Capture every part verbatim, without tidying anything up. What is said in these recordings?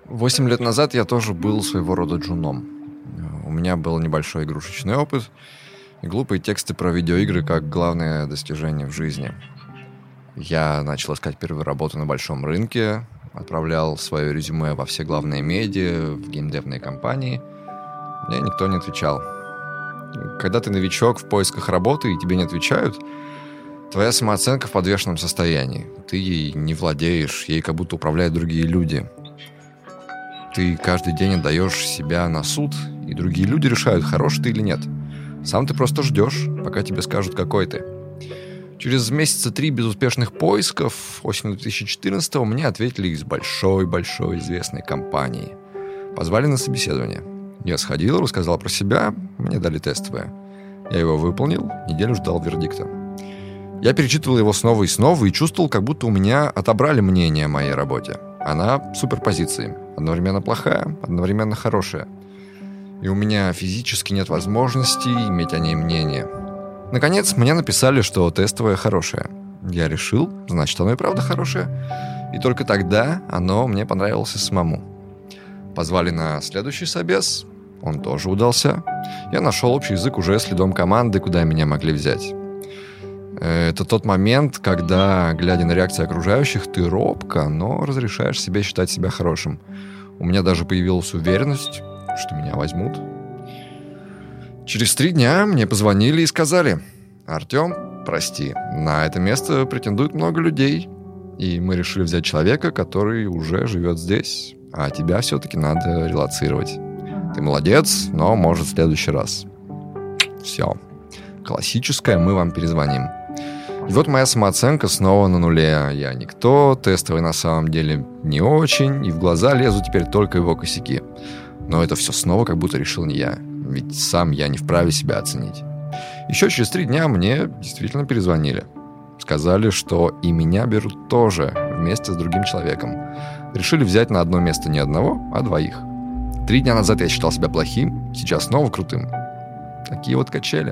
Восемь лет назад я тоже был своего рода джуном. У меня был небольшой игрушечный опыт и глупые тексты про видеоигры как главное достижение в жизни. Я начал искать первую работу на большом рынке, отправлял свое резюме во все главные медиа, в геймдевные компании. Мне никто не отвечал. Когда ты новичок в поисках работы и тебе не отвечают, твоя самооценка в подвешенном состоянии. Ты ей не владеешь, ей как будто управляют другие люди. Ты каждый день отдаешь себя на суд, и другие люди решают, хороший ты или нет. Сам ты просто ждешь, пока тебе скажут, какой ты. Через месяца три безуспешных поисков осенью две тысячи четырнадцатого мне ответили из большой-большой известной компании. Позвали на собеседование. Я сходил, рассказал про себя, мне дали тестовое. Я его выполнил, неделю ждал вердикта. Я перечитывал его снова и снова и чувствовал, как будто у меня отобрали мнение о моей работе. Она суперпозиции. Одновременно плохая, одновременно хорошая. И у меня физически нет возможности иметь о ней мнение. Наконец, мне написали, что тестовое хорошее. Я решил, значит, оно и правда хорошее. И только тогда оно мне понравилось самому. Позвали на следующий собес. Он тоже удался. Я нашел общий язык уже с лидом команды, куда меня могли взять. Это тот момент, когда, глядя на реакции окружающих, ты робко, но разрешаешь себе считать себя хорошим. У меня даже появилась уверенность, что меня возьмут. Через три дня мне позвонили и сказали: «Артем, прости, на это место претендует много людей, и мы решили взять человека, который уже живет здесь, а тебя все-таки надо релоцировать. Ты молодец, но, может, в следующий раз». Все. Классическое «мы вам перезвоним». И вот моя самооценка снова на нуле. Я никто, тестовый на самом деле не очень, и в глаза лезут теперь только его косяки. Но это все снова как будто решил не я, ведь сам я не вправе себя оценить. Еще через три дня мне действительно перезвонили. Сказали, что и меня берут тоже вместе с другим человеком. Решили взять на одно место не одного, а двоих. Три дня назад я считал себя плохим, сейчас снова крутым. Такие вот качели.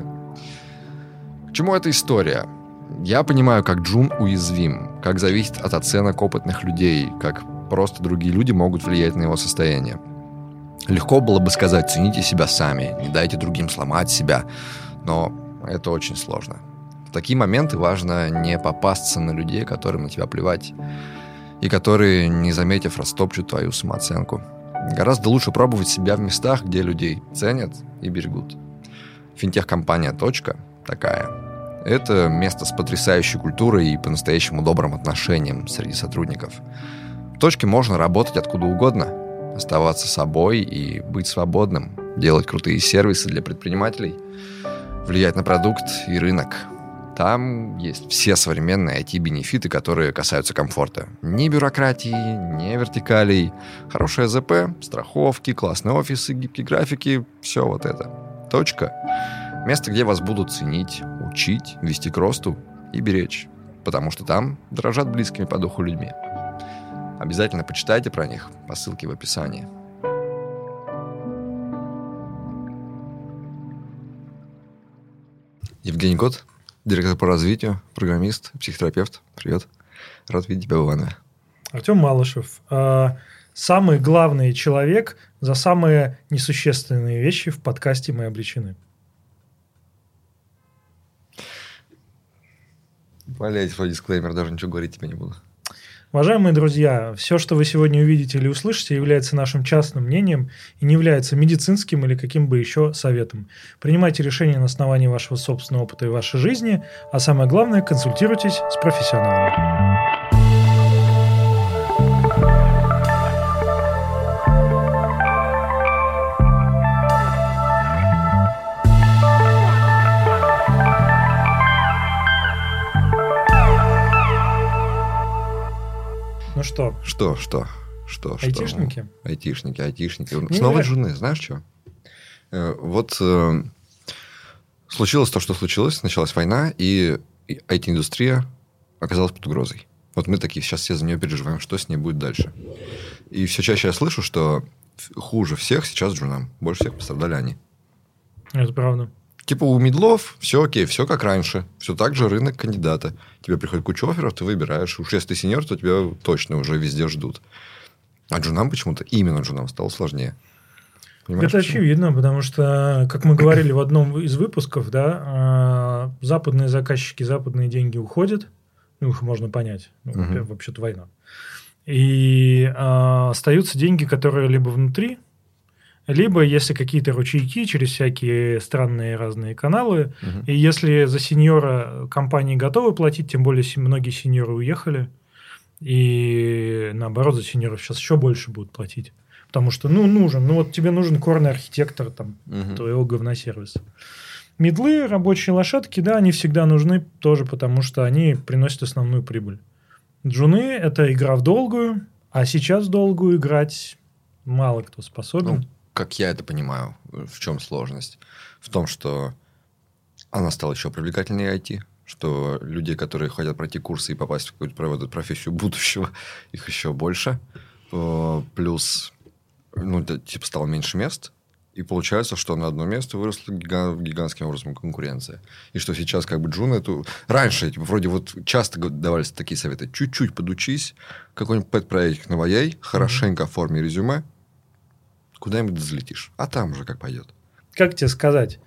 К чему эта история? Я понимаю, как джун уязвим, как зависит от оценок опытных людей, как просто другие люди могут влиять на его состояние. Легко было бы сказать: цените себя сами, не дайте другим сломать себя, но это очень сложно. В такие моменты важно не попасться на людей, которым на тебя плевать, и которые, не заметив, растопчут твою самооценку. Гораздо лучше пробовать себя в местах, где людей ценят и берегут. Финтех-компания «Точка» такая. Это место с потрясающей культурой и по-настоящему добрым отношением среди сотрудников. В «Точке» можно работать откуда угодно, оставаться собой и быть свободным, делать крутые сервисы для предпринимателей, влиять на продукт и рынок. Там есть все современные ай ти-бенефиты, которые касаются комфорта. Ни бюрократии, ни вертикалей, хорошее зэ пэ, страховки, классные офисы, гибкие графики, все вот это. «Точка» — место, где вас будут ценить, учить, вести к росту и беречь, потому что там дорожат близкими по духу людьми. Обязательно почитайте про них по ссылке в описании. Евгений Кот, директор по развитию, программист, психотерапевт. Привет. Рад видеть тебя в Иванове. Артем Малышев. Самый главный человек за самые несущественные вещи в подкасте «Мы обречены». Валяйте свой дисклеймер, даже ничего говорить тебе не буду. Уважаемые друзья, все, что вы сегодня увидите или услышите, является нашим частным мнением и не является медицинским или каким бы еще советом. Принимайте решения на основании вашего собственного опыта и вашей жизни, а самое главное, консультируйтесь с профессионалами. Ну что? Что, что, что, что? Айтишники? Айтишники, айтишники. Не Снова верю. жены, знаешь что? Э, вот э, случилось то, что случилось, началась война, и ай ти-индустрия оказалась под угрозой. Вот мы такие сейчас все за нее переживаем, что с ней будет дальше. И все чаще я слышу, что хуже всех сейчас джунам. Больше всех пострадали они. Это правда. Типа у мидлов все окей, все как раньше. Все так же рынок кандидата. Тебе приходит куча офферов, ты выбираешь. Уж если ты сеньор, то тебя точно уже везде ждут. А джунам почему-то, именно джунам стало сложнее. Понимаешь, это почему? очевидно, потому что, как мы говорили в одном из выпусков, да, западные заказчики, западные деньги уходят, ну, их можно понять, ну, Мгм. вообще-то война. И а, остаются деньги, которые либо внутри, либо если какие-то ручейки через всякие странные разные каналы. Мгм. И если за сеньора компании готовы платить, тем более се- многие сеньоры уехали, и наоборот за сеньоров сейчас еще больше будут платить. Потому что, ну, нужен, ну, вот тебе нужен корный архитектор там, Мгм. твоего говносервиса. Медлы, рабочие лошадки, да, они всегда нужны тоже, потому что они приносят основную прибыль. Джуны – это игра в долгую, а сейчас в долгую играть мало кто способен. Ну, как я это понимаю, в чем сложность? В том, что она стала еще привлекательнее ай ти, что людей, которые хотят пройти курсы и попасть в какую-то провод- профессию будущего, их еще больше. Э, Плюс, ну, это, типа, стало меньше мест. И получается, что на одно место выросла гига- гигантским образом конкуренция. И что сейчас как бы джуны... Эту... Раньше типа, вроде вот часто г- давались такие советы. Чуть-чуть подучись, какой-нибудь пэт-проект на вай эй, хорошенько оформи резюме, куда-нибудь взлетишь. А там уже как пойдет. Как тебе сказать?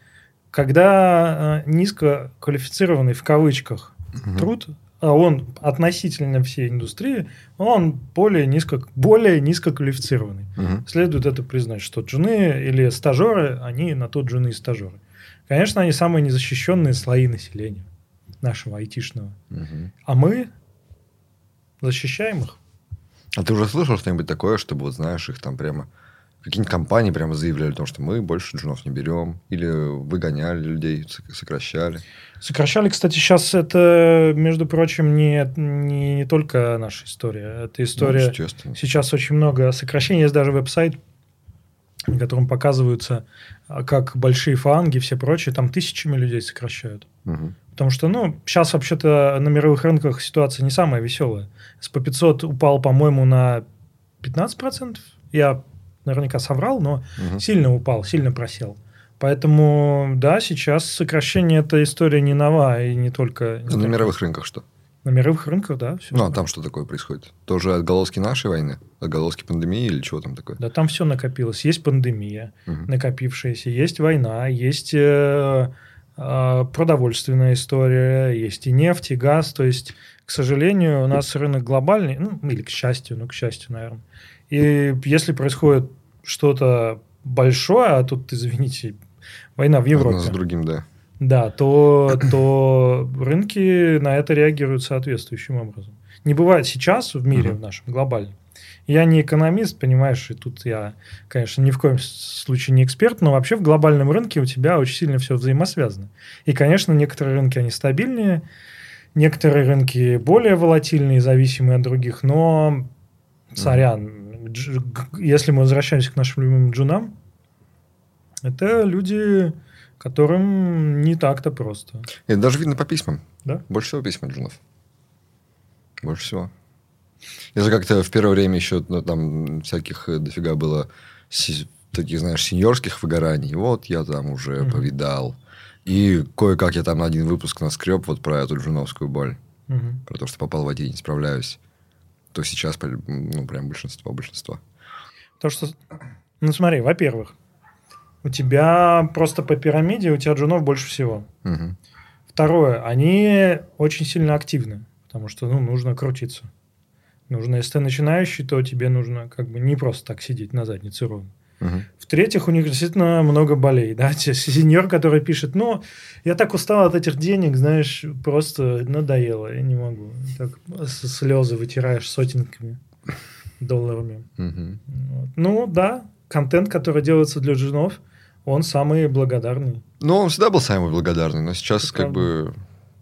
Когда э, низкоквалифицированный, в кавычках, Мгм. труд, а он относительно всей индустрии, он более, низко, более низкоквалифицированный. Мгм. Следует это признать, что джуны или стажеры, они на то джуны и стажеры. Конечно, они самые незащищенные слои населения нашего айтишного. Мгм. А мы защищаем их. А ты уже слышал что-нибудь такое, чтобы, вот знаешь, их там прямо... Какие-нибудь компании прямо заявляли о том, что мы больше джунов не берем. Или выгоняли людей, сок- сокращали. Сокращали, кстати, сейчас это, между прочим, не, не, не только наша история. Это Ну, история... естественно. Сейчас очень много сокращений. Есть даже веб-сайт, на котором показываются, а, как большие фанги и все прочее, там тысячами людей сокращают. Мгм. Потому что, ну, сейчас вообще-то на мировых рынках ситуация не самая веселая. эс пи пятьсот упал, по-моему, на пятнадцать процентов. Я наверняка соврал, но Мгм. сильно упал, сильно просел. Поэтому, да, сейчас сокращение – это история не нова, и не только... не А на только- мировых рынках что? На мировых рынках, да, все. Ну, а там что такое происходит? Тоже отголоски нашей войны? Отголоски пандемии или чего там такое? Да, там все накопилось. Есть пандемия, Мгм. накопившаяся, есть война, есть э, э, продовольственная история, есть и нефть, и газ. То есть, к сожалению, у нас рынок глобальный, ну, или к счастью, ну, к счастью, наверное. И если происходит что-то большое, а тут, извините, война в Одно Европе, за другим, да. да, то, то рынки на это реагируют соответствующим образом. Не бывает сейчас в мире, Мгм. в нашем глобальном. Я не экономист, понимаешь, и тут я, конечно, ни в коем случае не эксперт, но вообще в глобальном рынке у тебя очень сильно все взаимосвязано. И, конечно, некоторые рынки, они стабильнее, некоторые рынки более волатильные, зависимые от других, но, сорян, дж- г- если мы возвращаемся к нашим любимым джунам, это люди, которым не так-то просто. Это даже видно по письмам. Да? Больше всего письма джунов. Больше всего. Я же как-то в первое время еще ну, там всяких э, дофига было си- таких, знаешь, сеньорских выгораний. Вот я там уже Мгм. повидал. И кое-как я там на один выпуск наскреб вот про эту джуновскую боль. Мгм. Про то, что попал в ай ти и не справляюсь. То сейчас, ну, прям большинство, большинство. То, что... Ну, смотри, во-первых, у тебя просто по пирамиде у тебя джунов больше всего. Мгм. Второе, они очень сильно активны, потому что, ну, нужно крутиться. Нужно, если ты начинающий, то тебе нужно как бы не просто так сидеть на заднице ровно. Мгм. В-третьих, у них действительно много болей. Да? Те- Сеньор, который пишет, ну, я так устал от этих денег, знаешь, просто надоело, я не могу. Так с- слезы вытираешь сотенками долларами. Мгм. Вот. Ну, да, контент, который делается для джунов, он самый благодарный. Ну, он всегда был самый благодарный, но сейчас Это как бы...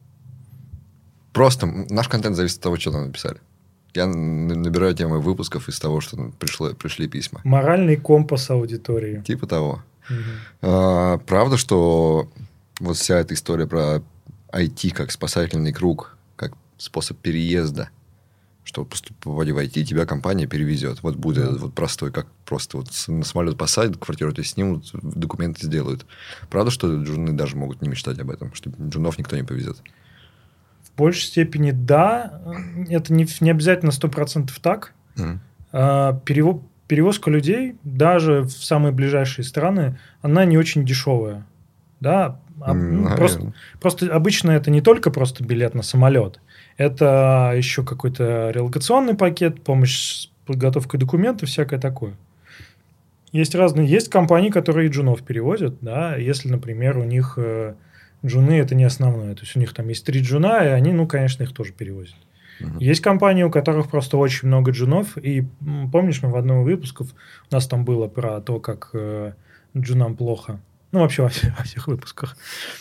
Просто м, наш контент зависит от того, что нам написали. Я н- набираю темы выпусков из того, что ну, пришло, пришли письма. Моральный компас аудитории. Типа того. Мгм. А, правда, что вот вся эта история про ай ти как спасательный круг, как способ переезда, что поступая в ай ти, тебя компания перевезет. Вот будет Да. этот вот простой, как просто вот с- на самолет посадят, квартиру тебе снимут, документы сделают. Правда, что джуны даже могут не мечтать об этом, что джунов никто не повезет? В большей степени да. Это не, не обязательно сто процентов так. Мгм. перево- перевозка людей даже в самые ближайшие страны, она не очень дешевая. Да? А, ну, просто, просто обычно это не только просто билет на самолет, это еще какой-то релокационный пакет, помощь с подготовкой документов, всякое такое. Есть разные, есть компании, которые джунов перевозят, да, если, например, у них э, джуны это не основное, то есть у них там есть три джуна, и они, ну, конечно, их тоже перевозят. Uh-huh. Есть компании, у которых просто очень много джунов, и помнишь, мы в одном из выпусков, у нас там было про то, как э, джунам плохо, ну, вообще во всех, во всех выпусках.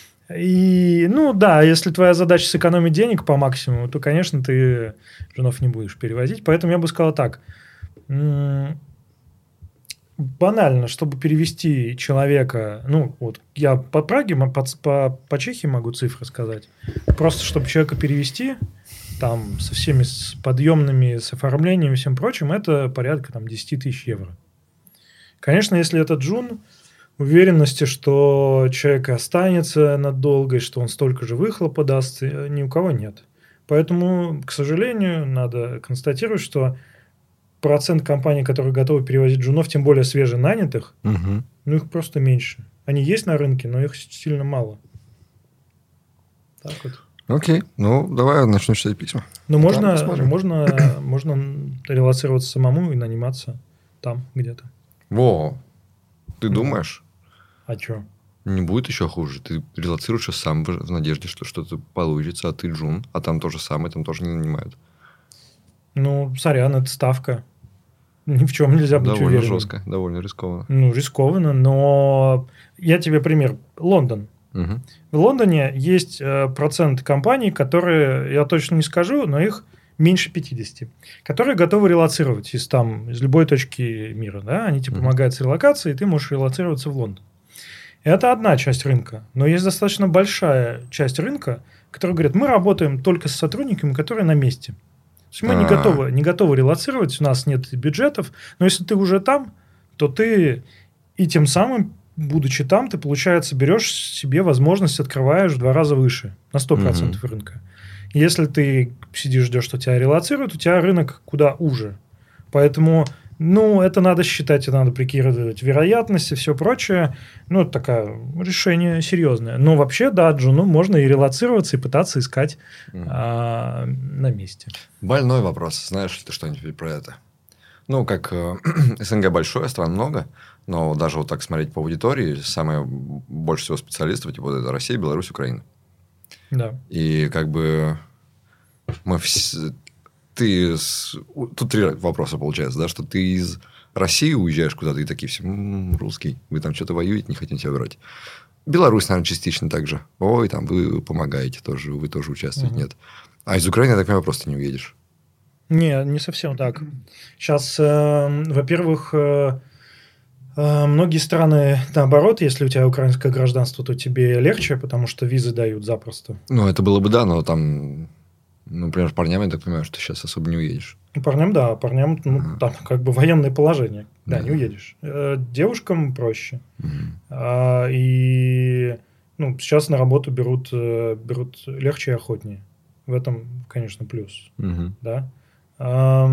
И, ну, да, если твоя задача сэкономить денег по максимуму, то, конечно, ты джунов не будешь перевозить, поэтому я бы сказал так, м- банально, чтобы перевести человека, ну, вот я по Праге, по, по, по Чехии могу цифры сказать, просто чтобы человека перевести, там, со всеми с подъемными, с оформлением и всем прочим, это порядка там десять тысяч евро. Конечно, если это джун, уверенности, что человек останется надолго, и что он столько же выхлопа даст, ни у кого нет. Поэтому, к сожалению, надо констатировать, что процент компаний, которые готовы перевозить джунов, тем более свеженанятых, угу. ну, их просто меньше. Они есть на рынке, но их сильно мало. Так вот. Окей, ну, давай начну читать письма. Ну, можно, можно, можно релацироваться самому и наниматься там где-то. Во, ты ну. думаешь? А что? Не будет еще хуже. Ты релацируешься сам в надежде, что что-то получится, а ты джун, а там то же самое, там тоже не нанимают. Ну, сорян, это ставка. Ни в чем нельзя быть довольно уверенным. Довольно жестко, довольно рискованно. Ну, рискованно, но я тебе пример. Лондон. Угу. В Лондоне есть э, процент компаний, которые, я точно не скажу, но их меньше пятьдесят, которые готовы релоцировать из, там, из любой точки мира. Да? Они тебе угу. помогают с релокацией, и ты можешь релоцироваться в Лондон. Это одна часть рынка. Но есть достаточно большая часть рынка, которая говорит, мы работаем только с сотрудниками, которые на месте. То есть мы не готовы, не готовы релоцировать, у нас нет бюджетов, но если ты уже там, то ты и тем самым, будучи там, ты, получается, берешь себе возможность, открываешь в два раза выше, на сто процентов mm-hmm. рынка. Если ты сидишь, ждешь, что тебя релоцируют, у тебя рынок куда уже. Поэтому, ну, это надо считать, это надо прикидывать вероятности, все прочее. Ну, это такое решение серьезное. Но вообще, да, джуну можно и релоцироваться, и пытаться искать mm. а, на месте. Больной вопрос. Знаешь ли ты что-нибудь про это? Ну, как э, СНГ большое, стран много, но даже вот так смотреть по аудитории, самое больше всего специалистов, типа, вот это Россия, Беларусь, Украина. Да. И как бы мы все... Ты... С... Тут три вопроса получается, да, что ты из России уезжаешь куда-то и такие все, м-м, русский, вы там что-то воюете, не хотите тебя брать. Беларусь, наверное, частично так же. Ой, там вы помогаете тоже, вы тоже участвуете, угу. нет. А из Украины, я так понимаю, просто не уедешь. Не, не совсем так. Сейчас, э, во-первых, э, э, многие страны, наоборот, если у тебя украинское гражданство, то тебе легче, потому что визы дают запросто. Ну, это было бы да, но там... Ну, например, парням, я так понимаю, что сейчас особо не уедешь. Парням, да. Парням, ну, ага. там как бы военное положение. Да, да. не уедешь. Э, девушкам проще. Угу. А, и ну, сейчас на работу берут, берут легче и охотнее. В этом, конечно, плюс. Угу. Да? А,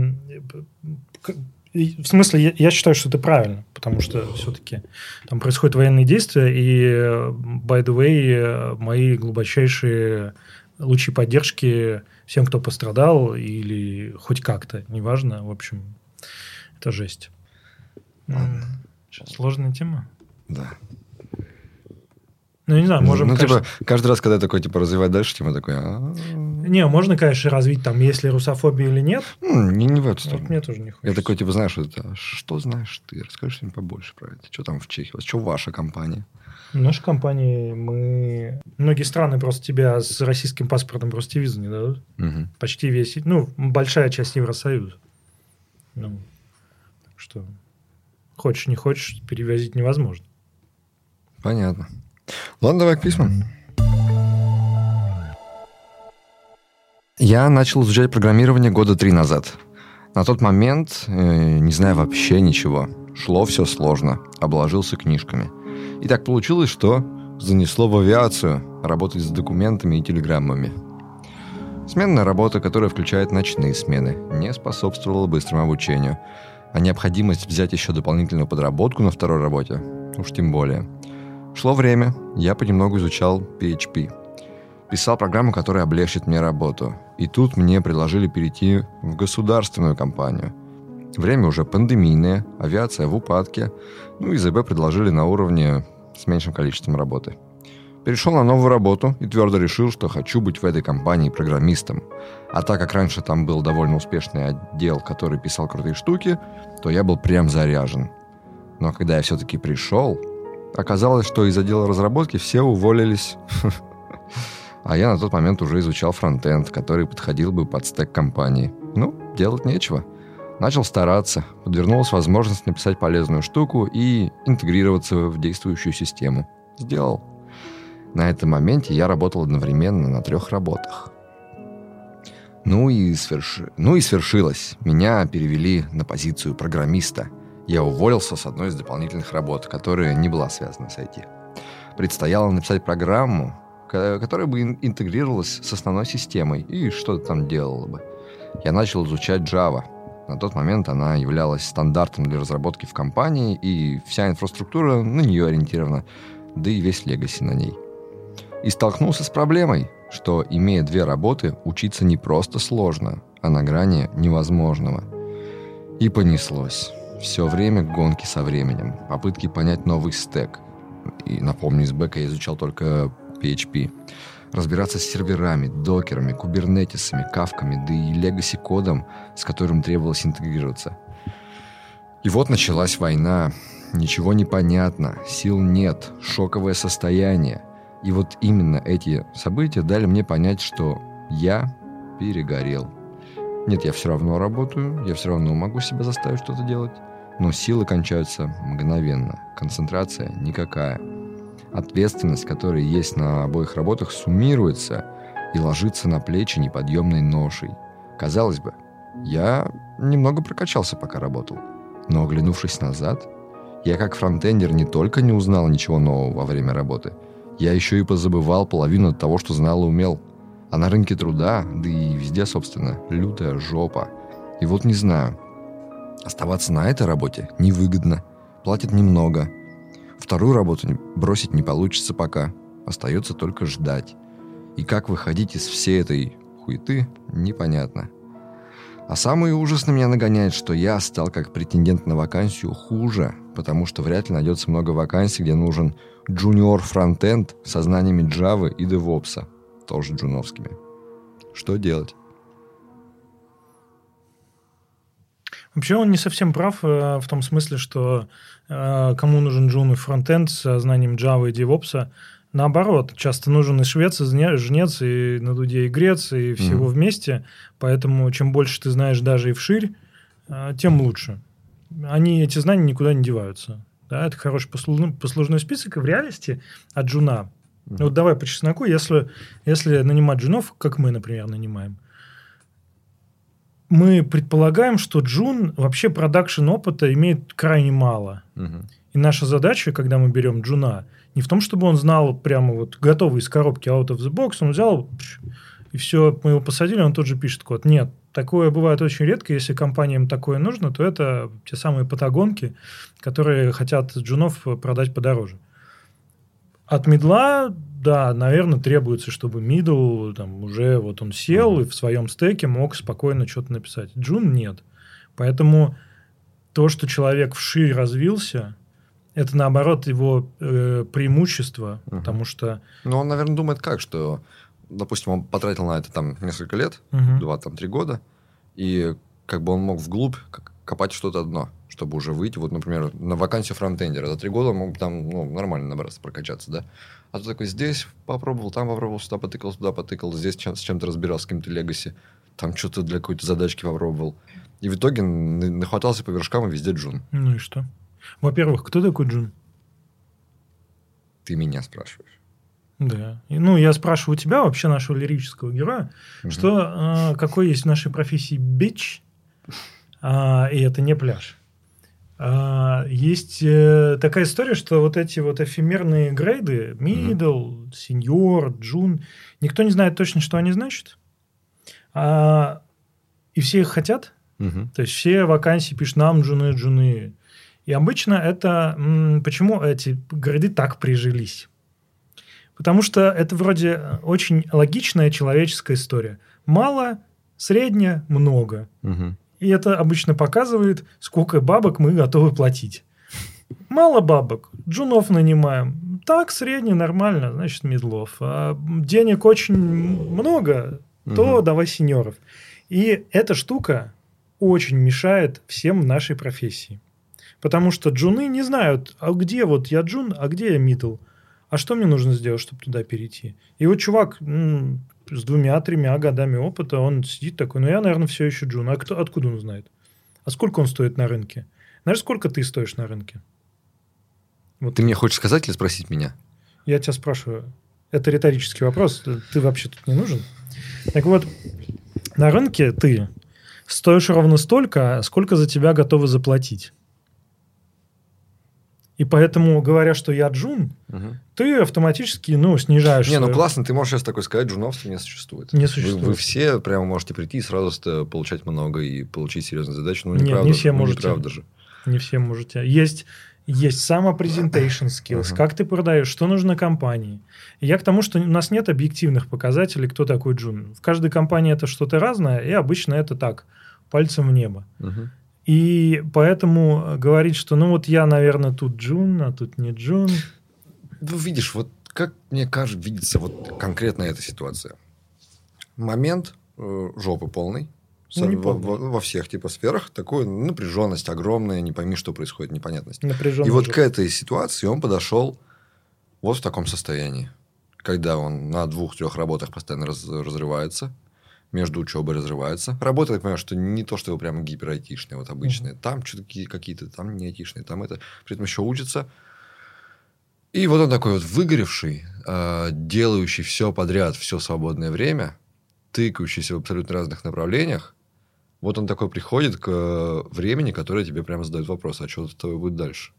в смысле, я, я считаю, что это правильно, потому что все-таки там происходят военные действия, и, by the way, мои глубочайшие... лучи поддержки всем, кто пострадал, или хоть как-то, неважно. В общем, это жесть. Ладно. Сложная тема. Да. Ну, не знаю, можем... Ну, конечно... типа, каждый раз, когда такой, типа, развивать дальше, тема такой... Не, можно, конечно, развить там, есть ли русофобия или нет. Не, не в эту сторону. Вот мне тоже не хочется. Я такой, типа, знаешь, вот, что знаешь ты? Расскажешь мне побольше про это. Что там в Чехии? Что ваша компания? В нашей компании мы... Многие страны просто тебя с российским паспортом просто визу не дадут. Угу. Почти весь... Ну, большая часть Евросоюза. Ну, так что... Хочешь, не хочешь, перевозить невозможно. Понятно. Ладно, давай к письмам. Я начал изучать программирование года три назад. На тот момент, э, не знаю вообще ничего. Шло все сложно. Обложился книжками. И так получилось, что занесло в авиацию работать с документами и телеграммами. Сменная работа, которая включает ночные смены, не способствовала быстрому обучению. А необходимость взять еще дополнительную подработку на второй работе уж тем более. Шло время, я понемногу изучал пи эйч пи. Писал программу, которая облегчит мне работу. И тут мне предложили перейти в государственную компанию. Время уже пандемийное, авиация в упадке, ну и ЗБ предложили на уровне с меньшим количеством работы. Перешел на новую работу и твердо решил, что хочу быть в этой компании программистом. А так как раньше там был довольно успешный отдел, который писал крутые штуки, то я был прям заряжен. Но когда я все-таки пришел, оказалось, что из отдела разработки все уволились. А я на тот момент уже изучал фронтенд, который подходил бы под стэк компании. Ну, делать нечего. Начал стараться, подвернулась возможность написать полезную штуку и интегрироваться в действующую систему. Сделал. На этом моменте я работал одновременно на трех работах. Ну и, сверш... ну и свершилось. Меня перевели на позицию программиста. Я уволился с одной из дополнительных работ, которая не была связана с ай ти. Предстояло написать программу, которая бы интегрировалась с основной системой и что-то там делала бы. Я начал изучать Java. На тот момент она являлась стандартом для разработки в компании, и вся инфраструктура на нее ориентирована, да и весь легаси на ней. И столкнулся с проблемой, что, имея две работы, учиться не просто сложно, а на грани невозможного. И понеслось. Все время гонки со временем, попытки понять новый стэк. И, напомню, из бэка я изучал только пи эйч пи. Разбираться с серверами, докерами, кубернетисами, кафками, да и легаси-кодом, с которым требовалось интегрироваться. И вот началась война. Ничего не понятно, сил нет, шоковое состояние. И вот именно эти события дали мне понять, что я перегорел. Нет, я все равно работаю, я все равно могу себя заставить что-то делать, но силы кончаются мгновенно, концентрация никакая. Ответственность, которая есть на обоих работах, суммируется и ложится на плечи неподъемной ношей. Казалось бы, я немного прокачался, пока работал, но, оглянувшись назад, я как фронтендер не только не узнал ничего нового во время работы, я еще и позабывал половину того, что знал и умел. А на рынке труда, да и везде, собственно, лютая жопа. И вот не знаю, оставаться на этой работе невыгодно, платят немного. Вторую работу бросить не получится пока, остается только ждать. И как выходить из всей этой хуеты, непонятно. А самый ужас на меня нагоняет, что я стал как претендент на вакансию хуже, потому что вряд ли найдется много вакансий, где нужен джуниор фронтенд со знаниями Java и DevOps, тоже джуновскими. Что делать? Вообще он не совсем прав э, в том смысле, что э, кому нужен джун и фронтенд со знанием Java и DevOps. Наоборот, часто нужен и швец, и жнец, и на дуде и грец, и всего mm-hmm. вместе. Поэтому чем больше ты знаешь даже и вширь, э, тем лучше. Они, эти знания никуда не деваются. Да, это хороший послужной, послужной список, и в реальности от джуна. Mm-hmm. Вот давай по чесноку, если, если нанимать джунов, как мы, например, нанимаем, мы предполагаем, что джун вообще продакшн опыта имеет крайне мало. Mm-hmm. И наша задача, когда мы берем джуна, не в том, чтобы он знал прямо вот готовый из коробки out of the box, он взял, и все, мы его посадили, он тут же пишет код. Нет, такое бывает очень редко. Если компаниям такое нужно, то это те самые патагонки, которые хотят джунов продать подороже. От мидла, да, наверное, требуется, чтобы мидл там, уже вот он сел mm-hmm. и в своем стеке мог спокойно что-то написать. Джун нет. Поэтому то, что человек вширь развился, это, наоборот, его э, преимущество, uh-huh. потому что... Ну, он, наверное, думает как, что, допустим, он потратил на это там несколько лет, uh-huh. два-три года, и как бы он мог вглубь копать что-то одно, чтобы уже выйти, вот, например, на вакансию фронтендера. За три года он мог там ну, нормально набраться, прокачаться, да? А тут такой здесь попробовал, там попробовал, сюда потыкал, сюда потыкал, здесь чем- с чем-то разбирался, с каким-то легаси, там что-то для какой-то задачки попробовал. И в итоге нахватался по вершкам и везде джун. Ну и что? Во-первых, кто такой джун? Ты меня спрашиваешь. Да. И, ну, я спрашиваю тебя, вообще нашего лирического героя, угу. что, э, какой есть в нашей профессии бич, э, и это не пляж. Э, есть э, такая история, что вот эти вот эфемерные грейды, middle, senior, джун, никто не знает точно, что они значат. А, и все их хотят. Угу. То есть все вакансии пишут нам джуны, джуны. И обычно это... М, почему эти грейды так прижились? Потому что это вроде очень логичная человеческая история. Мало, среднее, много. Угу. И это обычно показывает, сколько бабок мы готовы платить. Мало бабок, джунов нанимаем. Так, средний, нормально, значит, мидлов. А денег очень много, то Угу. давай сеньоров. И эта штука очень мешает всем в нашей профессии. Потому что джуны не знают, а где вот я джун, а где я мидл. А что мне нужно сделать, чтобы туда перейти? И вот чувак м, с двумя-тремя годами опыта, он сидит такой, ну я, наверное, все еще джун. А кто, откуда он знает? А сколько он стоит на рынке? Знаешь, сколько ты стоишь на рынке? Вот Ты мне хочешь сказать или спросить меня? я тебя спрашиваю. Это риторический вопрос. Ты вообще тут не нужен? Так вот, на рынке ты стоишь ровно столько, сколько за тебя готовы заплатить. И поэтому, говоря, что я джун, Угу. ты автоматически, ну, снижаешь... Не, ну свою- классно, ты можешь сейчас такой сказать, джуновства не существует. Не Вы, существует. вы все прямо можете прийти и сразу получать много и получить серьезную задачу. Ну, Нет, неправда не же, все ну, можете. неправда же. Не все можете. Есть, есть само-presentation skills, Ага. как ты продаешь, что нужно компании. И я к тому, что у нас нет объективных показателей, кто такой джун. В каждой компании это что-то разное, и обычно это так, пальцем в небо. Угу. И поэтому говорить, что ну вот я, наверное, тут джун, а тут не джун. Ну, видишь, вот как мне кажется, видится вот конкретно эта ситуация. Момент э, жопы полный. Ну, не во, полный. во- во всех типа сферах. Такую напряженность огромная, не пойми, что происходит, непонятность. Напряженный И вот жопа. к этой ситуации он подошел вот в таком состоянии. Когда он на двух-трех работах постоянно раз- разрывается, между учебой разрывается. Работа, я понимаю, что не то, что его прям гипер-айтишные, вот обычные. Там что-то какие-то, там не айтишные, там это. При этом еще учится. И вот он такой вот выгоревший, э, делающий все подряд, все свободное время, тыкающийся в абсолютно разных направлениях. Вот он такой приходит к э, времени, которое тебе прямо задает вопрос, а что с тобой будет дальше?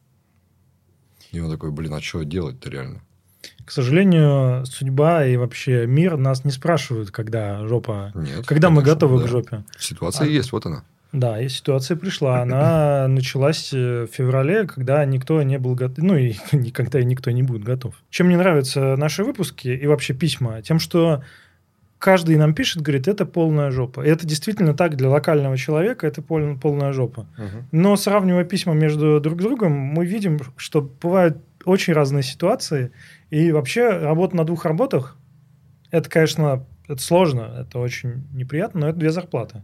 И он такой, блин, а что делать-то реально? К сожалению, судьба и вообще мир нас не спрашивают, когда жопа... Нет. Когда мы конечно, готовы да. к жопе. Ситуация А- есть, вот она. Да, и ситуация пришла. Она началась в феврале, когда никто не был готов. Ну, и никогда и никто не будет готов. Чем мне нравятся наши выпуски и вообще письма? Тем, что каждый нам пишет, говорит, это полная жопа. И это действительно так для локального человека, это пол- полная жопа. Угу. Но сравнивая письма между друг другом, мы видим, что бывают очень разные ситуации. И вообще работа на двух работах, это, конечно, это сложно, это очень неприятно, но это две зарплаты.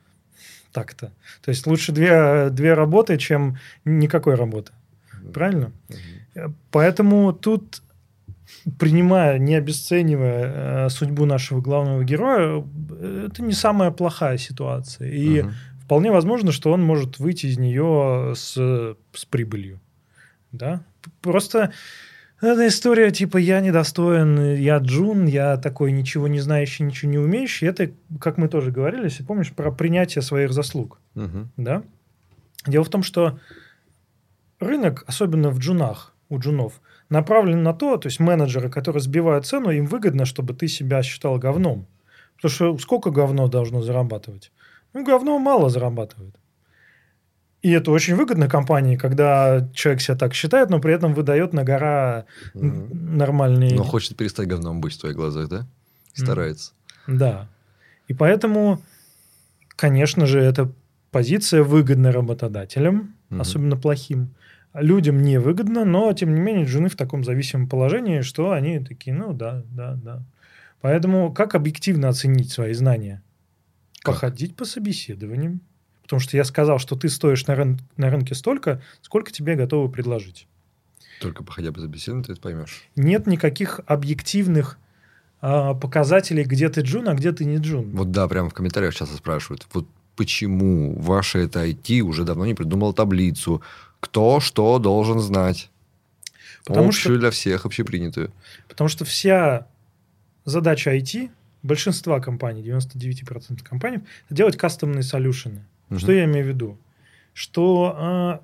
Так-то. То есть лучше две, две работы, чем никакой работы. Правильно? Угу. Поэтому тут, принимая, не обесценивая э, судьбу нашего главного героя, это не самая плохая ситуация. И Угу. вполне возможно, что он может выйти из нее с, с прибылью. Да? Просто эта история, типа, я недостоин, я джун, я такой ничего не знающий, ничего не умеющий. Это, как мы тоже говорили, если помнишь, про принятие своих заслуг. Угу. Да? Дело в том, что рынок, особенно в джунах, у джунов, направлен на то, то есть менеджеры, которые сбивают цену, им выгодно, чтобы ты себя считал говном. Потому что сколько говно должно зарабатывать? Ну, говно мало зарабатывает. И это очень выгодно компании, когда человек себя так считает, но при этом выдает на гора Угу. нормальные... Но хочет перестать говном быть в твоих глазах, да? Старается. Да. И поэтому, конечно же, эта позиция выгодна работодателям, Мгм. особенно плохим. Людям невыгодно, но, тем не менее, жены в таком зависимом положении, что они такие, ну да, да, да. Поэтому как объективно оценить свои знания? Как? Походить по собеседованиям. Потому что я сказал, что ты стоишь на, рын- на рынке столько, сколько тебе готовы предложить. Только походя по собеседованию, ты это поймешь. Нет никаких объективных а, показателей, где ты джун, а где ты не джун. Вот да, прямо в комментариях часто спрашивают, вот почему ваше это ай ти уже давно не придумало таблицу, кто что должен знать. Потому Общую что- для всех, общепринятую. Потому что вся задача ай ти, большинства компаний, девяносто девять процентов компаний, это делать кастомные солюшены. Мгм. Что я имею в виду? Что а,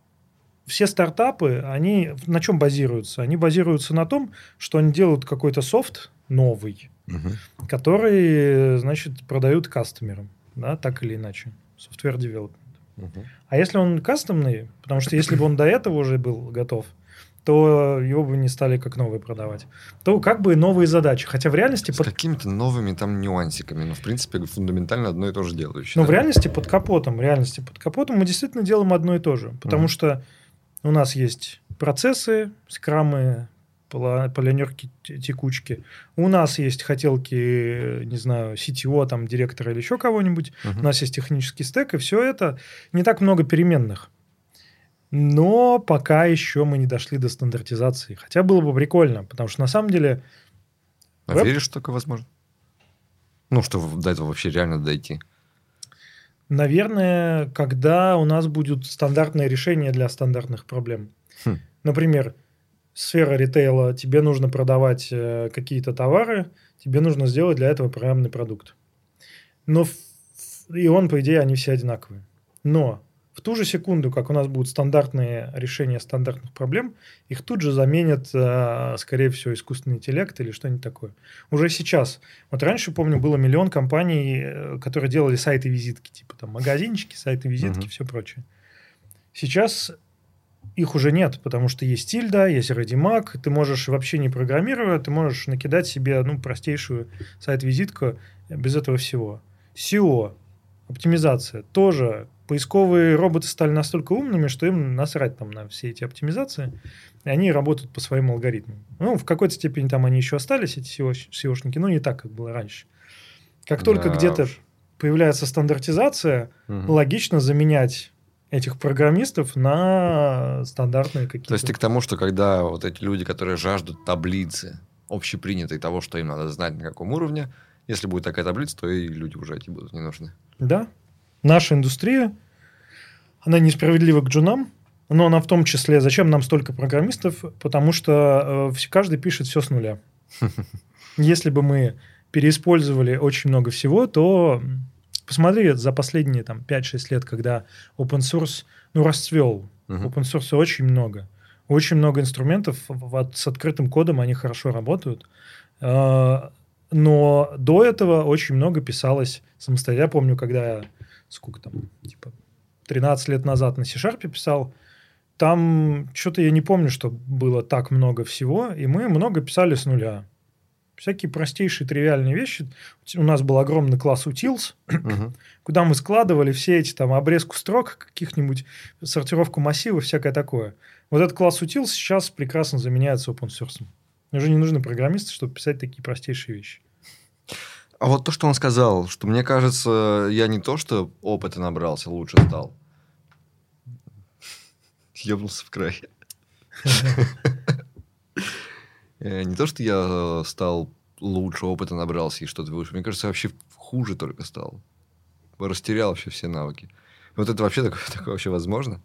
все стартапы, они на чем базируются? Они базируются на том, что они делают какой-то софт новый, угу. которые, значит, продают кастомерам, да, так или иначе. Software development. Угу. А если он кастомный, потому что если бы он до этого уже был готов, то его бы не стали как новый продавать. То как бы новые задачи. Хотя в реальности... С под... какими-то новыми там нюансиками. Но, в принципе, фундаментально одно и то же делают. Но в реальности под капотом, в реальности под капотом мы действительно делаем одно и то же. Потому mm-hmm. что у нас есть процессы, скрамы, планерки, текучки. У нас есть хотелки, не знаю, си ти о, там, директора или еще кого-нибудь. Mm-hmm. У нас есть технический стек, и все это не так много переменных. Но пока еще мы не дошли до стандартизации. Хотя было бы прикольно, потому что на самом деле... А веб... веришь, что такое возможно? Ну, что до этого вообще реально дойти? Наверное, когда у нас будут стандартные решения для стандартных проблем. Хм. Например, сфера ритейла, тебе нужно продавать э, какие-то товары, тебе нужно сделать для этого программный продукт. Но в... И он, по идее, они все одинаковые. Но... В ту же секунду, как у нас будут стандартные решения стандартных проблем, их тут же заменят, скорее всего, искусственный интеллект или что-нибудь такое. Уже сейчас. Вот раньше, помню, было миллион компаний, которые делали сайты-визитки, типа там магазинчики, сайты-визитки, uh-huh. все прочее. Сейчас их уже нет, потому что есть Тильда, есть ReadyMac, ты можешь вообще не программируя, ты можешь накидать себе ну, простейшую сайт-визитку без этого всего. си и о, оптимизация, тоже... Поисковые роботы стали настолько умными, что им насрать там на все эти оптимизации, и они работают по своим алгоритмам. Ну, в какой-то степени там они еще остались, эти си и о-шники, но не так, как было раньше. Как только да где-то уж. Появляется стандартизация, угу. логично заменять этих программистов на стандартные какие-то... То есть ты к тому, что когда вот эти люди, которые жаждут таблицы, общепринятой того, что им надо знать на каком уровне, если будет такая таблица, то и люди уже эти будут не нужны. Да. Наша индустрия, она несправедлива к джунам, но она в том числе, зачем нам столько программистов, потому что э, каждый пишет все с нуля. Если бы мы переиспользовали очень много всего, то посмотри за последние там, пять-шесть лет, когда open source ну, расцвел. Uh-huh. Open source очень много. Очень много инструментов вот, с открытым кодом, они хорошо работают. Э, но до этого очень много писалось самостоятельно. Я помню, когда я сколько там, типа, тринадцать лет назад на C-Sharp писал, там что-то я не помню, что было так много всего, и мы много писали с нуля. Всякие простейшие, тривиальные вещи. У нас был огромный класс utils, uh-huh. куда мы складывали все эти там обрезку строк каких-нибудь, сортировку массивов, всякое такое. Вот этот класс utils сейчас прекрасно заменяется open source. Уже не нужны программисты, чтобы писать такие простейшие вещи. А вот то, что он сказал, что мне кажется, я не то, что опыта набрался, лучше стал. Ёбнулся в край. Не то, что я стал лучше, опыта набрался и что-то выше. Мне кажется, я вообще хуже только стал. Растерял вообще все навыки. Вот это вообще такое, такое вообще возможно?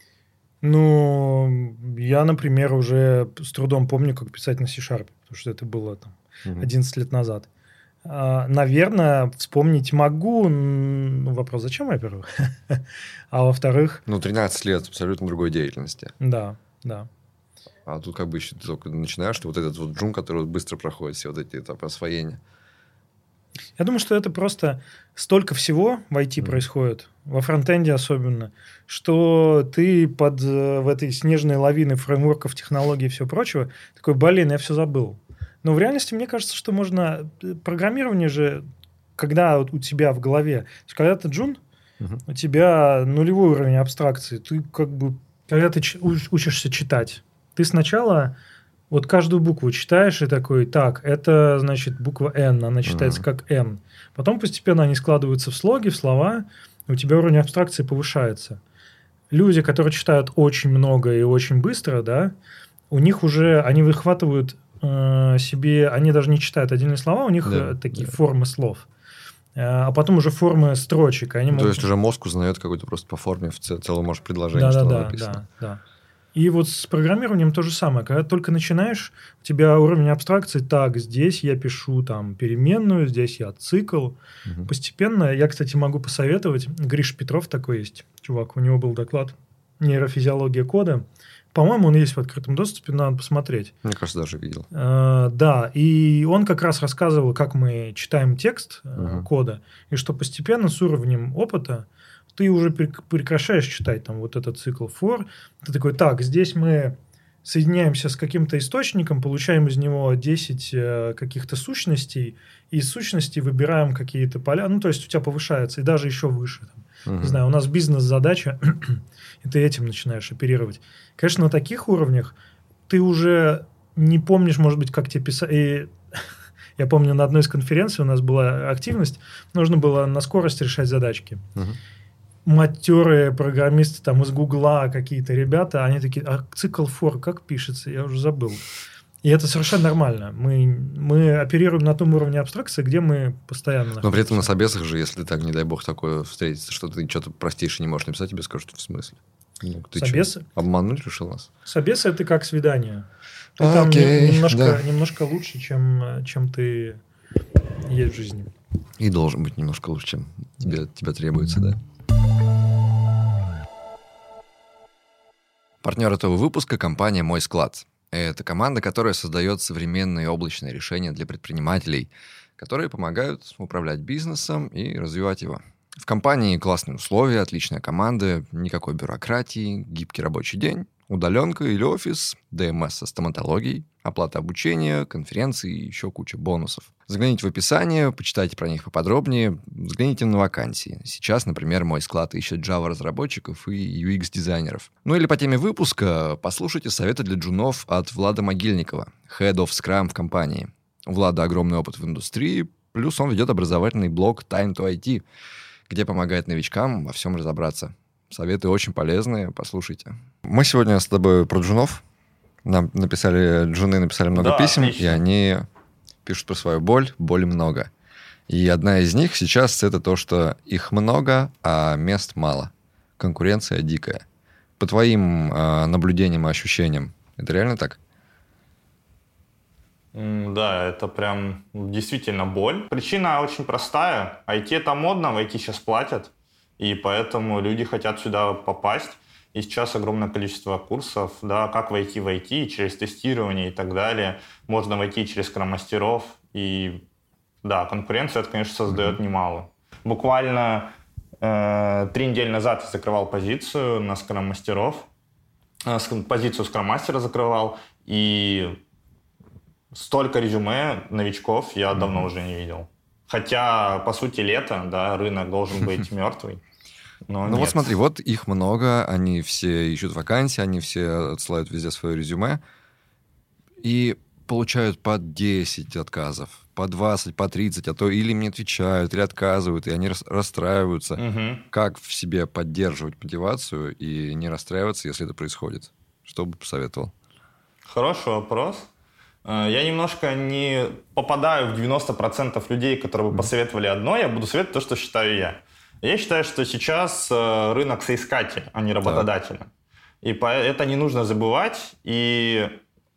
Ну, я, например, уже с трудом помню, как писать на C-Sharp, потому что это было там одиннадцать лет назад. Наверное, вспомнить могу. Ну, вопрос, зачем, во-первых? А во-вторых... Ну, тринадцать лет абсолютно другой деятельности. Да, да. А тут как бы еще ты только начинаешь, ты вот этот вот джун, который быстро проходит все вот эти этапы освоения. Я думаю, что это просто столько всего в ай ти mm. происходит, во фронтенде особенно, что ты под в этой снежной лавиной фреймворков, технологий и всего прочего такой, блин, я все забыл. Но в реальности, мне кажется, что можно... Программирование же, когда вот у тебя в голове... Когда ты джун, uh-huh. у тебя нулевой уровень абстракции. Ты как бы... Когда ты ч- учишься читать, ты сначала вот каждую букву читаешь и такой, так, это, значит, буква N, она читается uh-huh. как N. Потом постепенно они складываются в слоги, в слова, и у тебя уровень абстракции повышается. Люди, которые читают очень много и очень быстро, да, у них уже... Они выхватывают... себе, они даже не читают отдельные слова, у них да, такие да. формы слов. А потом уже формы строчек. Они ну, могут... То есть уже мозг узнает какой-то просто по форме в целом, может, предложение, да, что да, написано. Да, да. И вот с программированием то же самое. Когда ты только начинаешь, у тебя уровень абстракции, так, здесь я пишу там переменную, здесь я цикл. Угу. Постепенно, я, кстати, могу посоветовать, Гриша Петров такой есть, чувак, у него был доклад «Нейрофизиология кода». По-моему, он есть в открытом доступе, надо посмотреть. Мне кажется, даже видел. Uh, да, и он как раз рассказывал, как мы читаем текст uh, Угу. кода, и что постепенно с уровнем опыта ты уже прекращаешь читать там вот этот цикл for. Ты такой, так, здесь мы соединяемся с каким-то источником, получаем из него десять uh, каких-то сущностей, и из сущностей выбираем какие-то поля, ну, то есть у тебя повышается, и даже еще выше. Там, угу. Не знаю, у нас бизнес-задача, и ты этим начинаешь оперировать. Конечно, на таких уровнях ты уже не помнишь, может быть, как тебе писать. И я помню, на одной из конференций у нас была активность, нужно было на скорость решать задачки. Угу. Матерые программисты там из Гугла, какие-то ребята, они такие, а цикл for как пишется? Я уже забыл. И это совершенно нормально. Мы, мы оперируем на том уровне абстракции, где мы постоянно находимся. Но при этом на собесах же, если так, не дай бог, такое встретится, что ты что-то простейшее не можешь написать, тебе скажут, в смысле? Ну, ты собесы? Что, обмануть решил нас? Собесы – это как свидание. Ты а, там окей, немножко, да. немножко лучше, чем, чем ты есть в жизни. И должен быть немножко лучше, чем тебе, тебе требуется, да. Партнер этого выпуска – компания «Мой склад». Это команда, которая создает современные облачные решения для предпринимателей, которые помогают управлять бизнесом и развивать его. В компании классные условия, отличная команда, никакой бюрократии, гибкий рабочий день, удаленка или офис, ДМС со стоматологией, оплата обучения, конференции и еще куча бонусов. Загляните в описание, почитайте про них поподробнее, взгляните на вакансии. Сейчас, например, «Мой склад» ищет Java-разработчиков и ю экс-дизайнеров. Ну или по теме выпуска послушайте советы для джунов от Влада Могильникова, Head of Scrum в компании. У Влада огромный опыт в индустрии, плюс он ведет образовательный блог Time to ай ти, где помогает новичкам во всем разобраться. Советы очень полезные, послушайте. Мы сегодня с тобой про джунов. Нам написали, джуны написали много да, писем, отлично. и они пишут про свою боль, боли много. И одна из них сейчас это то, что их много, а мест мало. Конкуренция дикая. По твоим э, наблюдениям и ощущениям, это реально так? Да, это прям действительно боль. Причина очень простая. ай ти это модно, в ай ти сейчас платят, и поэтому люди хотят сюда попасть. И сейчас огромное количество курсов, да, как войти в ай ти, через тестирование и так далее. Можно войти через скрам-мастеров. И да, конкуренция это, конечно, создает mm-hmm. немало. Буквально э, три недели назад я закрывал позицию на скрам-мастеров. Э, позицию скрам-мастера закрывал. И столько резюме новичков я mm-hmm. давно уже не видел. Хотя, по сути, лето, да, рынок должен быть мертвый. Но ну нет. вот смотри, вот их много, они все ищут вакансии, они все отсылают везде свое резюме и получают по десять отказов, по двадцать, по тридцать, а то или им не отвечают, или отказывают, и они расстраиваются. Угу. Как в себе поддерживать мотивацию и не расстраиваться, если это происходит? Что бы посоветовал? Хороший вопрос. Я немножко не попадаю в девяносто процентов людей, которые бы посоветовали одно, я буду советовать то, что считаю я. Я считаю, что сейчас рынок соискатель, а не работодатель. Да. И это не нужно забывать. И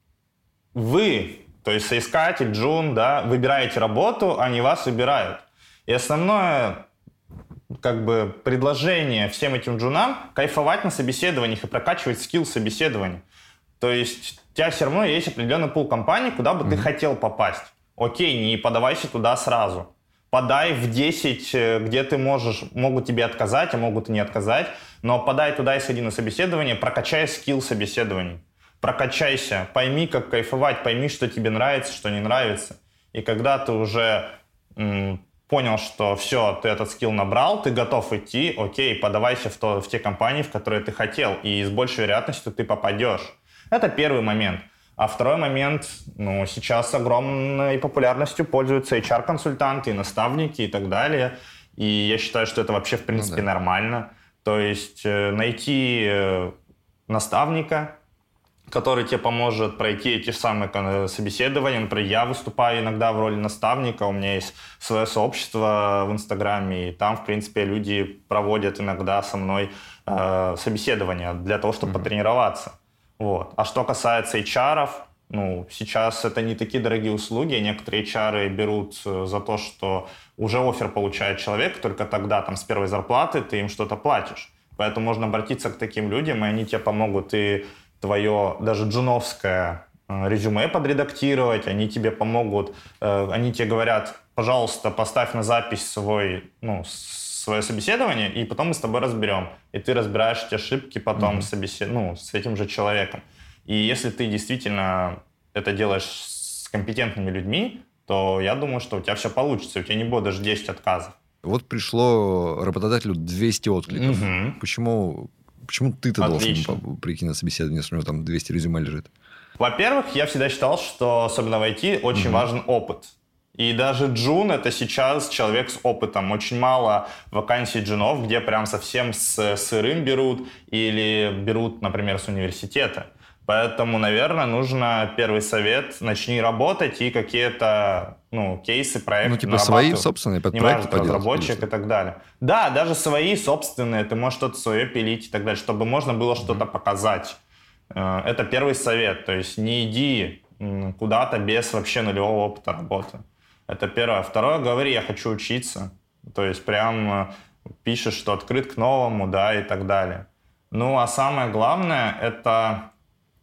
вы, то есть соискатель, джун, да, выбираете работу, они вас выбирают. И основное как бы, предложение всем этим джунам – кайфовать на собеседованиях и прокачивать скилл собеседования. То есть у тебя все равно есть определенный пул компаний, куда бы mm-hmm. ты хотел попасть. Окей, не подавайся туда сразу. Подай в десять, где ты можешь, могут тебе отказать, а могут и не отказать, но подай туда и сходи на собеседование, прокачай скилл собеседований. Прокачайся, пойми, как кайфовать, пойми, что тебе нравится, что не нравится. И когда ты уже м, понял, что все, ты этот скилл набрал, ты готов идти, окей, подавайся в, то, в те компании, в которые ты хотел, и с большей вероятностью ты попадешь. Это первый момент. А второй момент, ну, сейчас огромной популярностью пользуются эйч ар-консультанты, наставники и так далее. И я считаю, что это вообще, в принципе, ну, да. нормально. То есть э, найти э, наставника, который тебе поможет пройти эти самые собеседования. Например, я выступаю иногда в роли наставника, у меня есть свое сообщество в Инстаграме, и там, в принципе, люди проводят иногда со мной э, собеседования для того, чтобы mm-hmm. потренироваться. Вот. А что касается эйч ар-ов, ну, сейчас это не такие дорогие услуги. Некоторые эйч ар берут за то, что уже оффер получает человек, только тогда там с первой зарплаты ты им что-то платишь. Поэтому можно обратиться к таким людям, и они тебе помогут и твое даже джуновское резюме подредактировать, они тебе помогут, они тебе говорят, пожалуйста, поставь на запись свой, ну, свое собеседование, и потом мы с тобой разберем. И ты разбираешь эти ошибки потом mm-hmm. собесед... ну, с этим же человеком. И если ты действительно это делаешь с компетентными людьми, то я думаю, что у тебя все получится, у тебя не будет даже десять отказов. Вот пришло работодателю двести откликов. Mm-hmm. Почему, почему ты-то Отлично. должен прийти на собеседование, если у него там двести резюме лежит? Во-первых, я всегда считал, что, особенно в ай ти, очень mm-hmm. важен опыт. И даже джун — это сейчас человек с опытом. Очень мало вакансий джунов, где прям совсем с сырым берут или берут, например, с университета. Поэтому, наверное, нужно первый совет: начни работать и какие-то ну, кейсы, проекты. Ну, типа свои собственные подпроекты поделать. Разработчик и так далее. Да, даже свои собственные. Ты можешь что-то свое пилить и так далее, чтобы можно было mm-hmm. что-то показать. Это первый совет. То есть не иди куда-то без вообще нулевого опыта работы. Это первое. Второе, говори, я хочу учиться. То есть прям пишешь, что открыт к новому, да, и так далее. Ну, а самое главное, это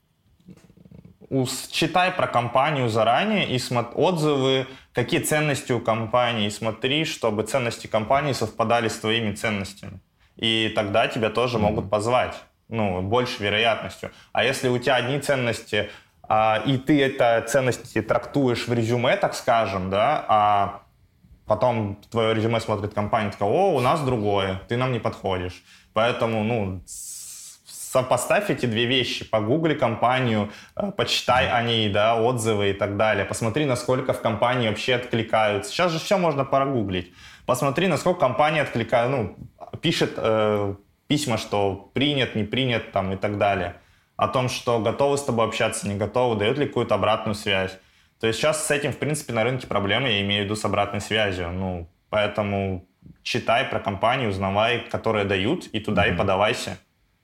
читай про компанию заранее и смотри отзывы, какие ценности у компании, и смотри, чтобы ценности компании совпадали с твоими ценностями. И тогда тебя тоже mm-hmm. могут позвать. Ну, больше вероятностью. А если у тебя одни ценности, а, и ты это ценности трактуешь в резюме, так скажем, да, а потом твое резюме смотрит компания, такая: о, у нас другое, ты нам не подходишь. Поэтому, ну, сопоставь эти две вещи, погугли компанию, почитай о ней, да, отзывы и так далее. Посмотри, насколько в компании вообще откликаются. Сейчас же все можно прогуглить. Посмотри, насколько компания откликает, ну, пишет э, письма, что принят, не принят, там, и так далее. О том, что готовы с тобой общаться, не готовы, дают ли какую-то обратную связь. То есть сейчас с этим, в принципе, на рынке проблемы, я имею в виду с обратной связью. Ну, поэтому читай про компанию, узнавай, которые дают, и туда mm-hmm. и подавайся.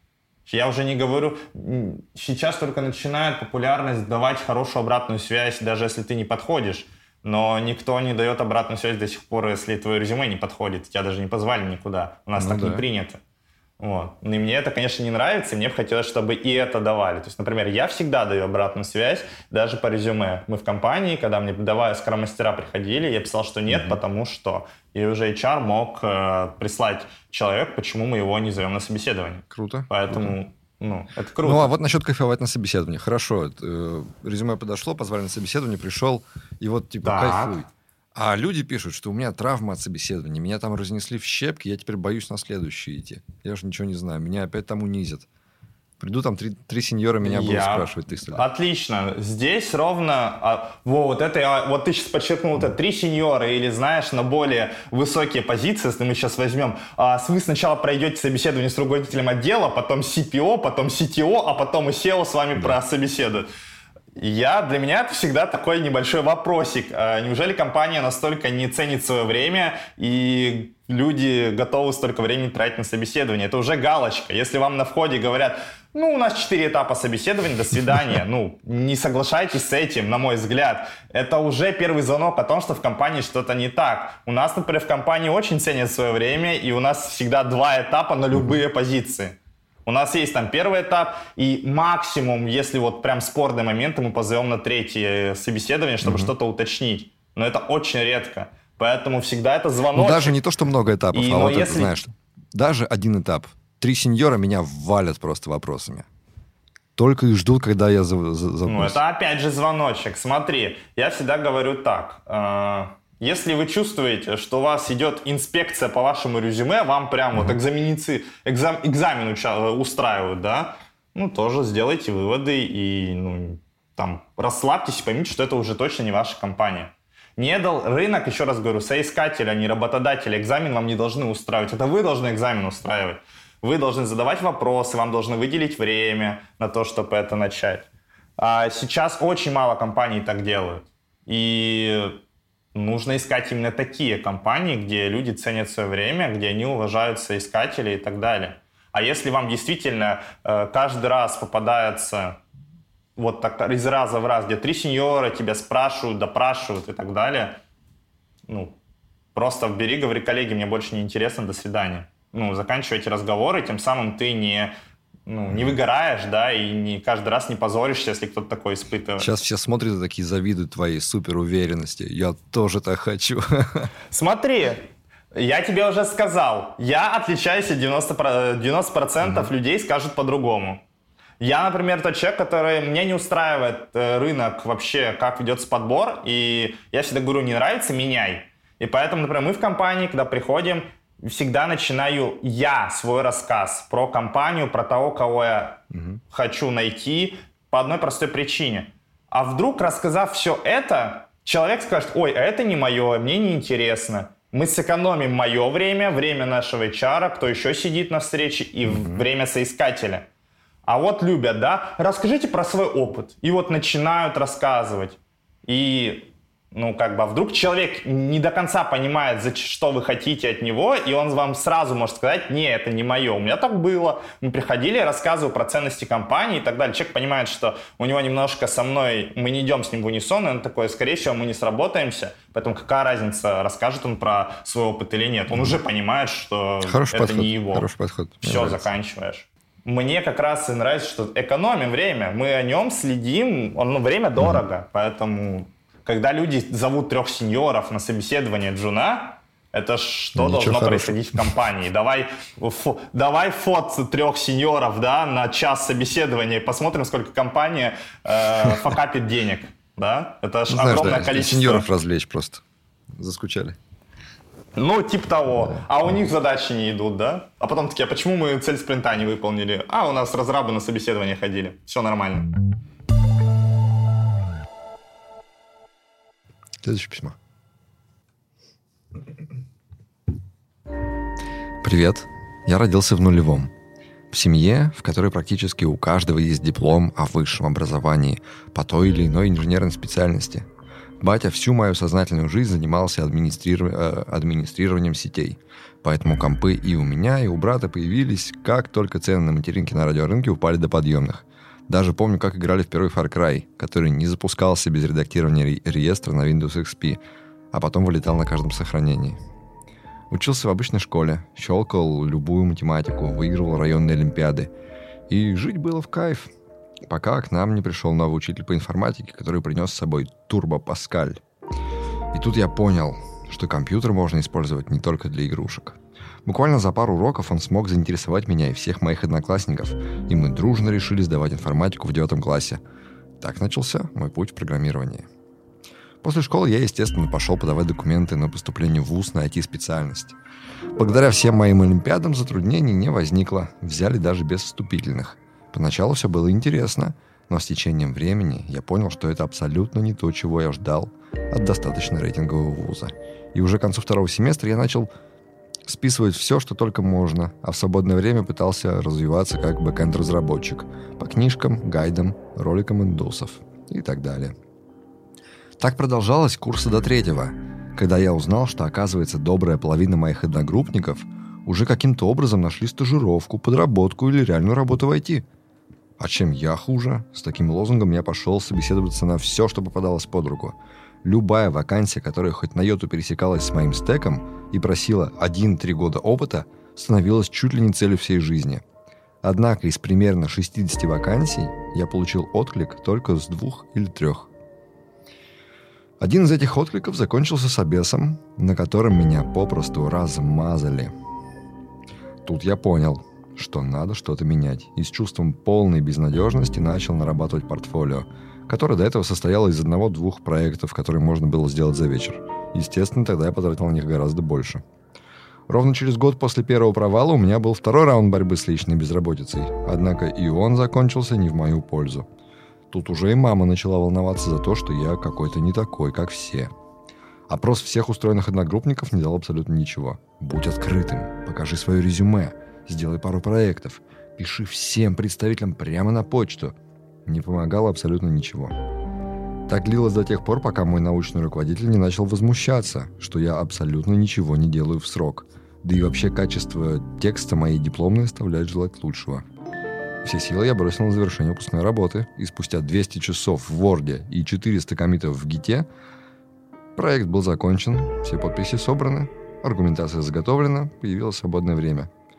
Я уже не говорю, сейчас только начинает популярность давать хорошую обратную связь, даже если ты не подходишь. Но никто не дает обратную связь до сих пор, если твое резюме не подходит. Тебя даже не позвали никуда. У нас ну так да. не принято. Вот. И мне это, конечно, не нравится, и мне бы хотелось, чтобы и это давали. То есть, например, я всегда даю обратную связь, даже по резюме. Мы в компании, когда мне давая скрам-мастера приходили, я писал, что нет, mm-hmm. потому что. И уже эйч ар мог э, прислать человек, почему мы его не зовем на собеседование. Круто. Поэтому, круто. ну, это круто. Ну, а вот насчет кайфовать на собеседовании. Хорошо, э, резюме подошло, позвали на собеседование, пришел, и вот типа так. кайфуй. А люди пишут, что у меня травма от собеседования, меня там разнесли в щепки, я теперь боюсь на следующее идти. Я же ничего не знаю, меня опять там унизят. Приду, там три, три сеньора меня будут я... спрашивать. Ты Отлично. Здесь ровно... А, во, вот, это, вот ты сейчас подчеркнул, это три сеньора, или, знаешь, на более высокие позиции, если мы сейчас возьмем, а, вы сначала пройдете собеседование с руководителем отдела, потом си пи о, потом си ти о, а потом и сео с вами да. прособеседует. Я, для меня это всегда такой небольшой вопросик. Неужели компания настолько не ценит свое время, и люди готовы столько времени тратить на собеседование? Это уже галочка. Если вам на входе говорят, ну, у нас четыре этапа собеседования, до свидания, ну, не соглашайтесь с этим, на мой взгляд. Это уже первый звонок о том, что в компании что-то не так. У нас, например, в компании очень ценят свое время, и у нас всегда два этапа на любые позиции. У нас есть там первый этап, и максимум, если вот прям спорные моменты, мы позовем на третье собеседование, чтобы mm-hmm. что-то уточнить. Но это очень редко. Поэтому всегда это звоночек. Ну, даже не то, что много этапов, и, а вот если... это, знаешь, даже один этап. Три сеньора меня валят просто вопросами. Только и ждут, когда я за, за, за... Ну, это опять же звоночек. Смотри, я всегда говорю так. Э- Если вы чувствуете, что у вас идет инспекция по вашему резюме, вам прям mm-hmm. вот экзаменицы, экзам, экзамен устраивают, да, ну, тоже сделайте выводы и, ну, там, расслабьтесь и поймите, что это уже точно не ваша компания. Не дал рынок, еще раз говорю, соискатели, а не работодатели, экзамен вам не должны устраивать. Это вы должны экзамен устраивать. Вы должны задавать вопросы, вам должны выделить время на то, чтобы это начать. А сейчас очень мало компаний так делают. И... нужно искать именно такие компании, где люди ценят свое время, где они уважают соискателей и так далее. А если вам действительно э, каждый раз попадается вот так из раза в раз, где три сеньора тебя спрашивают, допрашивают и так далее, ну, просто бери, говори: коллеги, мне больше не интересно, до свидания. ну, заканчивай эти разговоры, тем самым ты не, ну, не выгораешь, да, и не каждый раз не позоришься, если кто-то такой испытывает. Сейчас все смотрят и такие завидуют твоей суперуверенности. Я тоже так хочу. Смотри, я тебе уже сказал, я отличаюсь от девяноста процентов mm-hmm. людей скажут по-другому. Я, например, тот человек, который мне не устраивает э, рынок вообще, как ведется подбор, и я всегда говорю, не нравится, меняй. И поэтому, например, мы в компании, когда приходим, всегда начинаю я свой рассказ про компанию, про того, кого я угу. хочу найти, по одной простой причине. А вдруг, рассказав все это, человек скажет, ой, а это не мое, мне не интересно. Мы сэкономим мое время, время нашего эйч ар, кто еще сидит на встрече, и угу. время соискателя. А вот любят, да, расскажите про свой опыт. И вот начинают рассказывать. И, ну, как бы, а вдруг человек не до конца понимает, за что вы хотите от него, и он вам сразу может сказать, не, это не мое. У меня так было. Мы приходили, я рассказываю про ценности компании и так далее. Человек понимает, что у него немножко со мной, мы не идем с ним в унисон, и он такой, скорее всего, мы не сработаемся. Поэтому какая разница, расскажет он про свой опыт или нет. Он уже понимает, что хороший это подход, не его. Хороший подход. Все, заканчиваешь. Мне как раз и нравится, что экономим время, мы о нем следим, ну, время дорого, mm-hmm. поэтому, когда люди зовут трех сеньоров на собеседование джуна, это что Ничего должно хорошего. происходить в компании? Давай, фо, давай фот трех сеньоров, да, на час собеседования, и посмотрим, сколько компания э, факапит денег, да? Это же огромное да, количество. Сеньоров развлечь просто, заскучали. Ну, типа того. Да. А у них задачи не идут, да? А потом такие, а почему мы цель спринта не выполнили? А, у нас разрабы на собеседование ходили. Все нормально. Следующее письмо. Привет. Я родился в нулевом. В семье, в которой практически у каждого есть диплом о высшем образовании по той или иной инженерной специальности. Батя всю мою сознательную жизнь занимался администриров... администрированием сетей. Поэтому компы и у меня, и у брата появились, как только цены на материнки на радиорынке упали до подъемных. Даже помню, как играли в первый Far Cry, который не запускался без редактирования ре- реестра на Windows икс пи, а потом вылетал на каждом сохранении. Учился в обычной школе, щелкал любую математику, выигрывал районные олимпиады. И жить было в кайф. Пока к нам не пришел новый учитель по информатике, который принес с собой Turbo Pascal. И тут я понял, что компьютер можно использовать не только для игрушек. Буквально за пару уроков он смог заинтересовать меня и всех моих одноклассников, и мы дружно решили сдавать информатику в девятом классе. Так начался мой путь в программировании. После школы я, естественно, пошел подавать документы на поступление в вуз на ай ти-специальность. Благодаря всем моим олимпиадам затруднений не возникло, взяли даже без вступительных. Поначалу все было интересно, но с течением времени я понял, что это абсолютно не то, чего я ждал от достаточно рейтингового вуза. И уже к концу второго семестра я начал списывать все, что только можно, а в свободное время пытался развиваться как бэкэнд-разработчик по книжкам, гайдам, роликам индусов и так далее. Так продолжалось курса до третьего, когда я узнал, что, оказывается, добрая половина моих одногруппников уже каким-то образом нашли стажировку, подработку или реальную работу в ай ти. А чем я хуже? С таким лозунгом я пошел собеседоваться на все, что попадалось под руку. Любая вакансия, которая хоть на йоту пересекалась с моим стеком и просила один-три года опыта, становилась чуть ли не целью всей жизни. Однако из примерно шестидесяти вакансий я получил отклик только с двух или трех. Один из этих откликов закончился собесом, на котором меня попросту размазали. Тут я понял, что надо что-то менять, и с чувством полной безнадежности начал нарабатывать портфолио, которое до этого состояло из одного-двух проектов, которые можно было сделать за вечер. Естественно, тогда я потратил на них гораздо больше. Ровно через год после первого провала у меня был второй раунд борьбы с личной безработицей, однако и он закончился не в мою пользу. Тут уже и мама начала волноваться за то, что я какой-то не такой, как все. Опрос всех устроенных одногруппников не дал абсолютно ничего. Будь открытым, покажи свое резюме, сделай пару проектов, пиши всем представителям прямо на почту. Не помогало абсолютно ничего. Так длилось до тех пор, пока мой научный руководитель не начал возмущаться, что я абсолютно ничего не делаю в срок. Да и вообще качество текста моей дипломной оставляет желать лучшего. Все силы я бросил на завершение выпускной работы, и спустя двести часов в Word и четыреста коммитов в Git проект был закончен, все подписи собраны, аргументация заготовлена, появилось свободное время.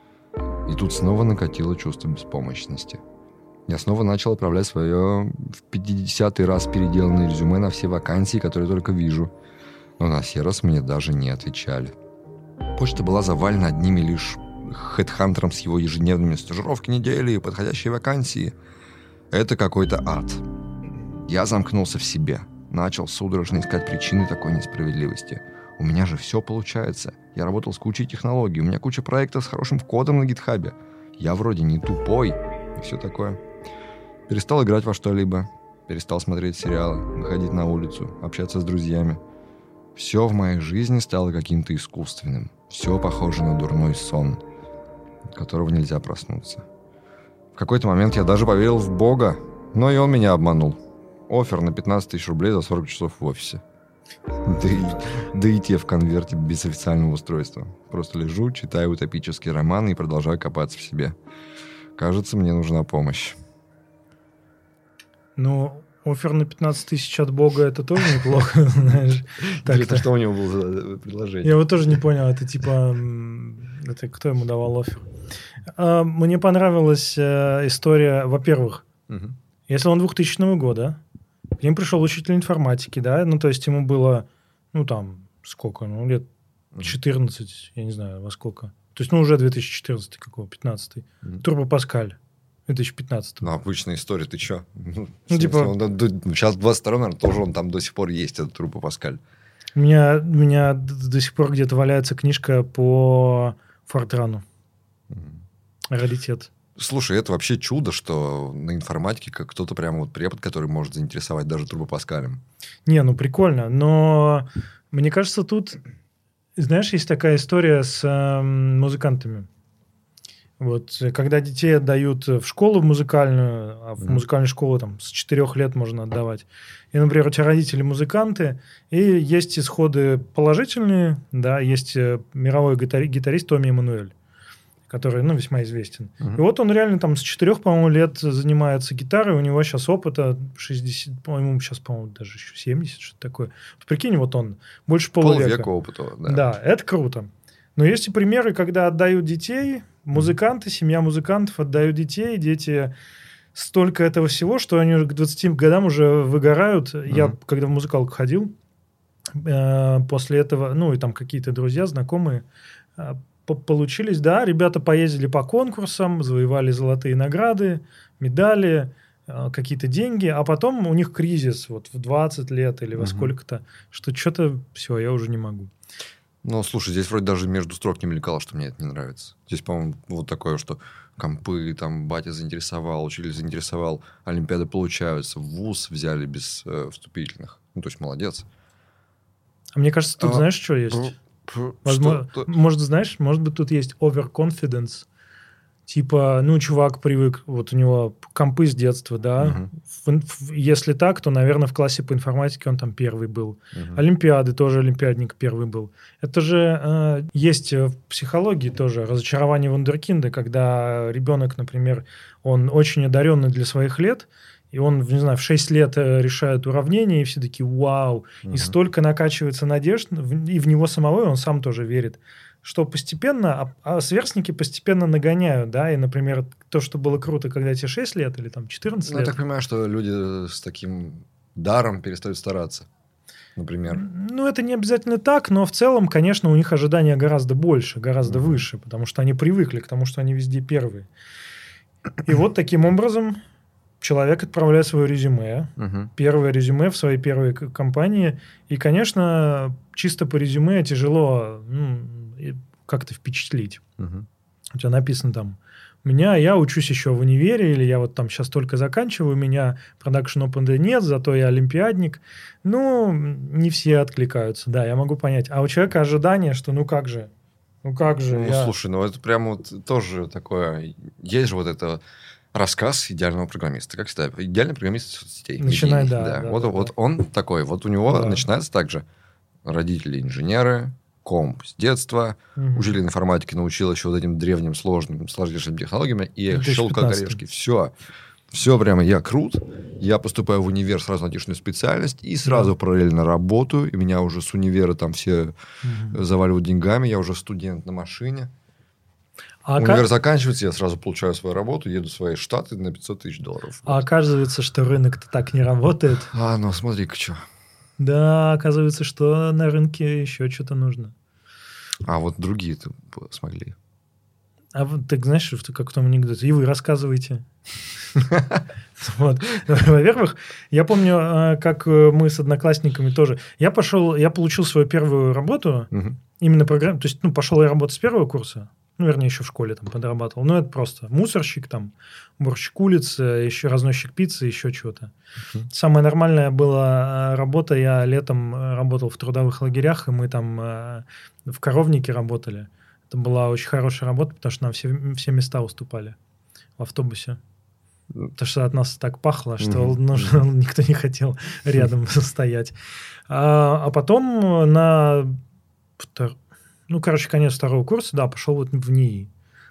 И тут снова накатило чувство беспомощности. Я снова начал отправлять свое в пятидесятый раз переделанное резюме на все вакансии, которые только вижу. Но на сей раз мне даже не отвечали. Почта была завалена одними лишь хедхантером с его ежедневными стажировки недели и подходящие вакансии. Это какой-то ад. Я замкнулся в себе. Начал судорожно искать причины такой несправедливости. У меня же все получается. Я работал с кучей технологий. У меня куча проектов с хорошим кодом на гитхабе. Я вроде не тупой. И все такое. Перестал играть во что-либо. Перестал смотреть сериалы, выходить на улицу, общаться с друзьями. Все в моей жизни стало каким-то искусственным. Все похоже на дурной сон, от которого нельзя проснуться. В какой-то момент я даже поверил в Бога, но и он меня обманул. Оффер на пятнадцать тысяч рублей за сорок часов в офисе. Да и, да и те в конверте без официального устройства. Просто лежу, читаю утопические романы и продолжаю копаться в себе. Кажется, мне нужна помощь. Ну, оффер на пятнадцать тысяч от Бога — это тоже неплохо, знаешь. Это что у него было за предложение? Я вот тоже не понял, это типа... Это кто ему давал оффер? Мне понравилась история, во-первых, если он двухтысячного года, к ним пришел учитель информатики, да, ну, то есть ему было, ну, там, сколько, ну, лет четырнадцать, я не знаю, во сколько. То есть, ну, уже две тысячи четырнадцатый, какого, пятнадцатый. Турбо Паскаль. В две тысячи пятнадцатом. Ну, обычная история, ты чё? Ну, ну типа... Он, до, сейчас двадцать второй, наверное, тоже он там до сих пор есть, этот Турбо Паскаль. У меня, у меня до сих пор где-то валяется книжка по Фортрану. Mm-hmm. Раритет. Слушай, это вообще чудо, что на информатике как кто-то прямо вот препод, который может заинтересовать даже Турбо Паскалем. Не, ну прикольно, но мне кажется, тут, знаешь, есть такая история с э, музыкантами. Вот, когда детей отдают в школу музыкальную, а в mm-hmm. музыкальную школу там с четырех лет можно отдавать, и, например, у тебя родители музыканты, и есть исходы положительные, да, есть мировой гитари- гитарист Томми Эммануэль, который, ну, весьма известен. Mm-hmm. И вот он реально там с четырех, по-моему, лет занимается гитарой, у него сейчас опыта шестьдесят, по-моему, сейчас, по-моему, даже еще семьдесят, что-то такое. Вот прикинь, вот он, больше полувека. Полвека опыта, да. Да, это круто. Но есть и примеры, когда отдают детей, музыканты, семья музыкантов отдают детей, дети столько этого всего, что они уже к двадцати годам уже выгорают. Mm-hmm. Я, когда в музыкалку ходил, э, после этого, ну, и там какие-то друзья, знакомые, э, получились, да, ребята поездили по конкурсам, завоевали золотые награды, медали, э, какие-то деньги, а потом у них кризис вот в двадцать лет или во mm-hmm. сколько-то, что что-то, все, я уже не могу. Ну, слушай, здесь вроде даже между строк не мелькало, что мне это не нравится. Здесь, по-моему, вот такое, что компы, там, батя заинтересовал, учитель заинтересовал, олимпиады получаются, в вуз взяли без э, вступительных. Ну, то есть, молодец. А мне кажется, тут а, знаешь, что есть? П- Возможно, что? Может, знаешь, может быть, тут есть overconfidence. Типа, ну, чувак привык, вот у него компы с детства, да. Uh-huh. В, в, если так, то, наверное, в классе по информатике он там первый был. Uh-huh. Олимпиады тоже олимпиадник первый был. Это же э, есть в психологии тоже разочарование вундеркинда, когда ребенок, например, он очень одаренный для своих лет, и он, не знаю, в шесть лет решает уравнения, и все такие «вау». Uh-huh. И столько накачивается надежд, и в него самого, и он сам тоже верит, что постепенно, а сверстники постепенно нагоняют, да, и, например, то, что было круто, когда тебе шесть лет или там четырнадцать ну, лет. Я так понимаю, что люди с таким даром перестают стараться, например. Ну, это не обязательно так, но в целом, конечно, у них ожидания гораздо больше, гораздо mm-hmm. выше, потому что они привыкли к тому, что они везде первые. И вот таким образом человек отправляет свое резюме, uh-huh. первое резюме в своей первой компании, и, конечно, чисто по резюме тяжело ну, как-то впечатлить. Uh-huh. У тебя написано там, у меня, я учусь еще в универе, или я вот там сейчас только заканчиваю, у меня продакшн опыта нет, зато я олимпиадник. Ну, не все откликаются, да, я могу понять. А у человека ожидание, что ну как же, ну как же. Ну, я... слушай, ну это прямо вот тоже такое, есть же вот это... Рассказ идеального программиста. Как всегда, идеальный программист соцсетей. Начинай, да, да. да, вот, да, вот да. он такой. Вот у него да. начинается так же. Родители инженеры, комп с детства, угу. учитель информатики научил еще вот этим древним, сложным, сложнейшим технологиями, и щелкал корешки. Все. Все прямо, я крут. Я поступаю в универ сразу на айтишную специальность, и сразу да. параллельно работаю. И меня уже с универа там все угу. заваливают деньгами. Я уже студент на машине. А Универ ока- заканчивается, я сразу получаю свою работу, еду в свои штаты на пятьсот тысяч долларов. а оказывается, что рынок-то так не работает. А, ну смотри-ка, что. Да, оказывается, что на рынке еще что-то нужно. А вот другие-то смогли. А вот так знаешь, в- как в том анекдоте, и вы рассказываете. Вот. Во-первых, я помню, э, как э, мы с одноклассниками тоже. Я пошел, я получил свою первую работу, Мгм. именно программу, то есть, ну, пошел я работать с первого курса, ну, вернее, еще в школе там подрабатывал. Ну, это просто мусорщик, там, уборщик улиц, э, еще разносчик пиццы, еще чего-то. Мгм. Самая нормальная была э, работа. Я летом э, работал в трудовых лагерях, и мы там э, в коровнике работали. Это была очень хорошая работа, потому что нам все, все места уступали в автобусе. Потому что от нас так пахло, что Мгм. нужно, никто не хотел рядом стоять. А, а потом на... втор- Ну, короче, конец второго курса, да, пошел вот в НИИ.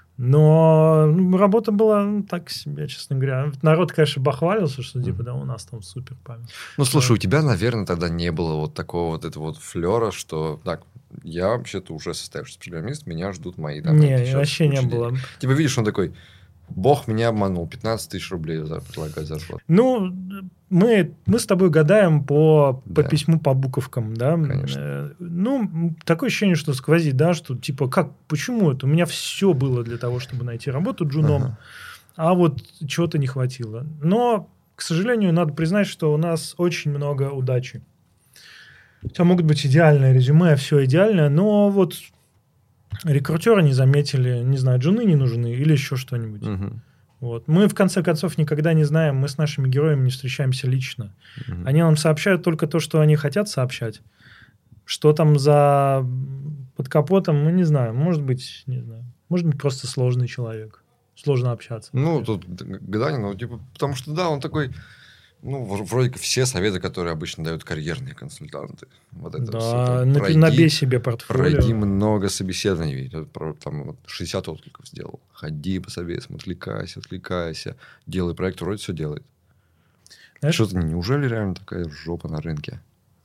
Но ну, работа была ну, так себе, честно говоря. Народ, конечно, бахвалился, что типа, Мгм. да, у нас там супер память. Ну, слушай, у тебя, наверное, тогда не было вот такого вот этого вот флера, что так, я вообще-то уже состоявшийся программист, меня ждут мои там... Не, эти, щас вообще не куча было. денег. Типа, видишь, он такой, бог меня обманул, пятнадцать тысяч рублей за- предлагать зарплату. Ну, мы, мы с тобой гадаем по, по Да. письму, по буковкам, да. Конечно. Э, Ну, м, такое ощущение, что сквозит, да, что типа, как, почему это? У меня все было для того, чтобы найти работу джуном, Ага. а вот чего-то не хватило. Но, к сожалению, надо признать, что у нас очень много удачи. У тебя могут быть идеальное резюме, все идеально, но вот рекрутеры не заметили, не знаю, джуны не нужны или еще что-нибудь. Мгм. Вот. Мы, в конце концов, никогда не знаем, мы с нашими героями не встречаемся лично. Мгм. Они нам сообщают только то, что они хотят сообщать. Что там за под капотом, мы не знаем. Может быть, не знаю. Может быть, просто сложный человек. Сложно общаться. Ну, тут г- гадание, ну, типа, потому что, да, он такой, ну, в- вроде как все советы, которые обычно дают карьерные консультанты. Вот это всё Да, там, напи- пройди- набей себе портфолио. Пройди много собеседований. Ведь вот про- там вот шестьдесят откликов сделал. Ходи по советам, отвлекайся, отвлекайся. Делай проект, вроде все делает. Знаешь, Что-то, неужели реально такая жопа на рынке?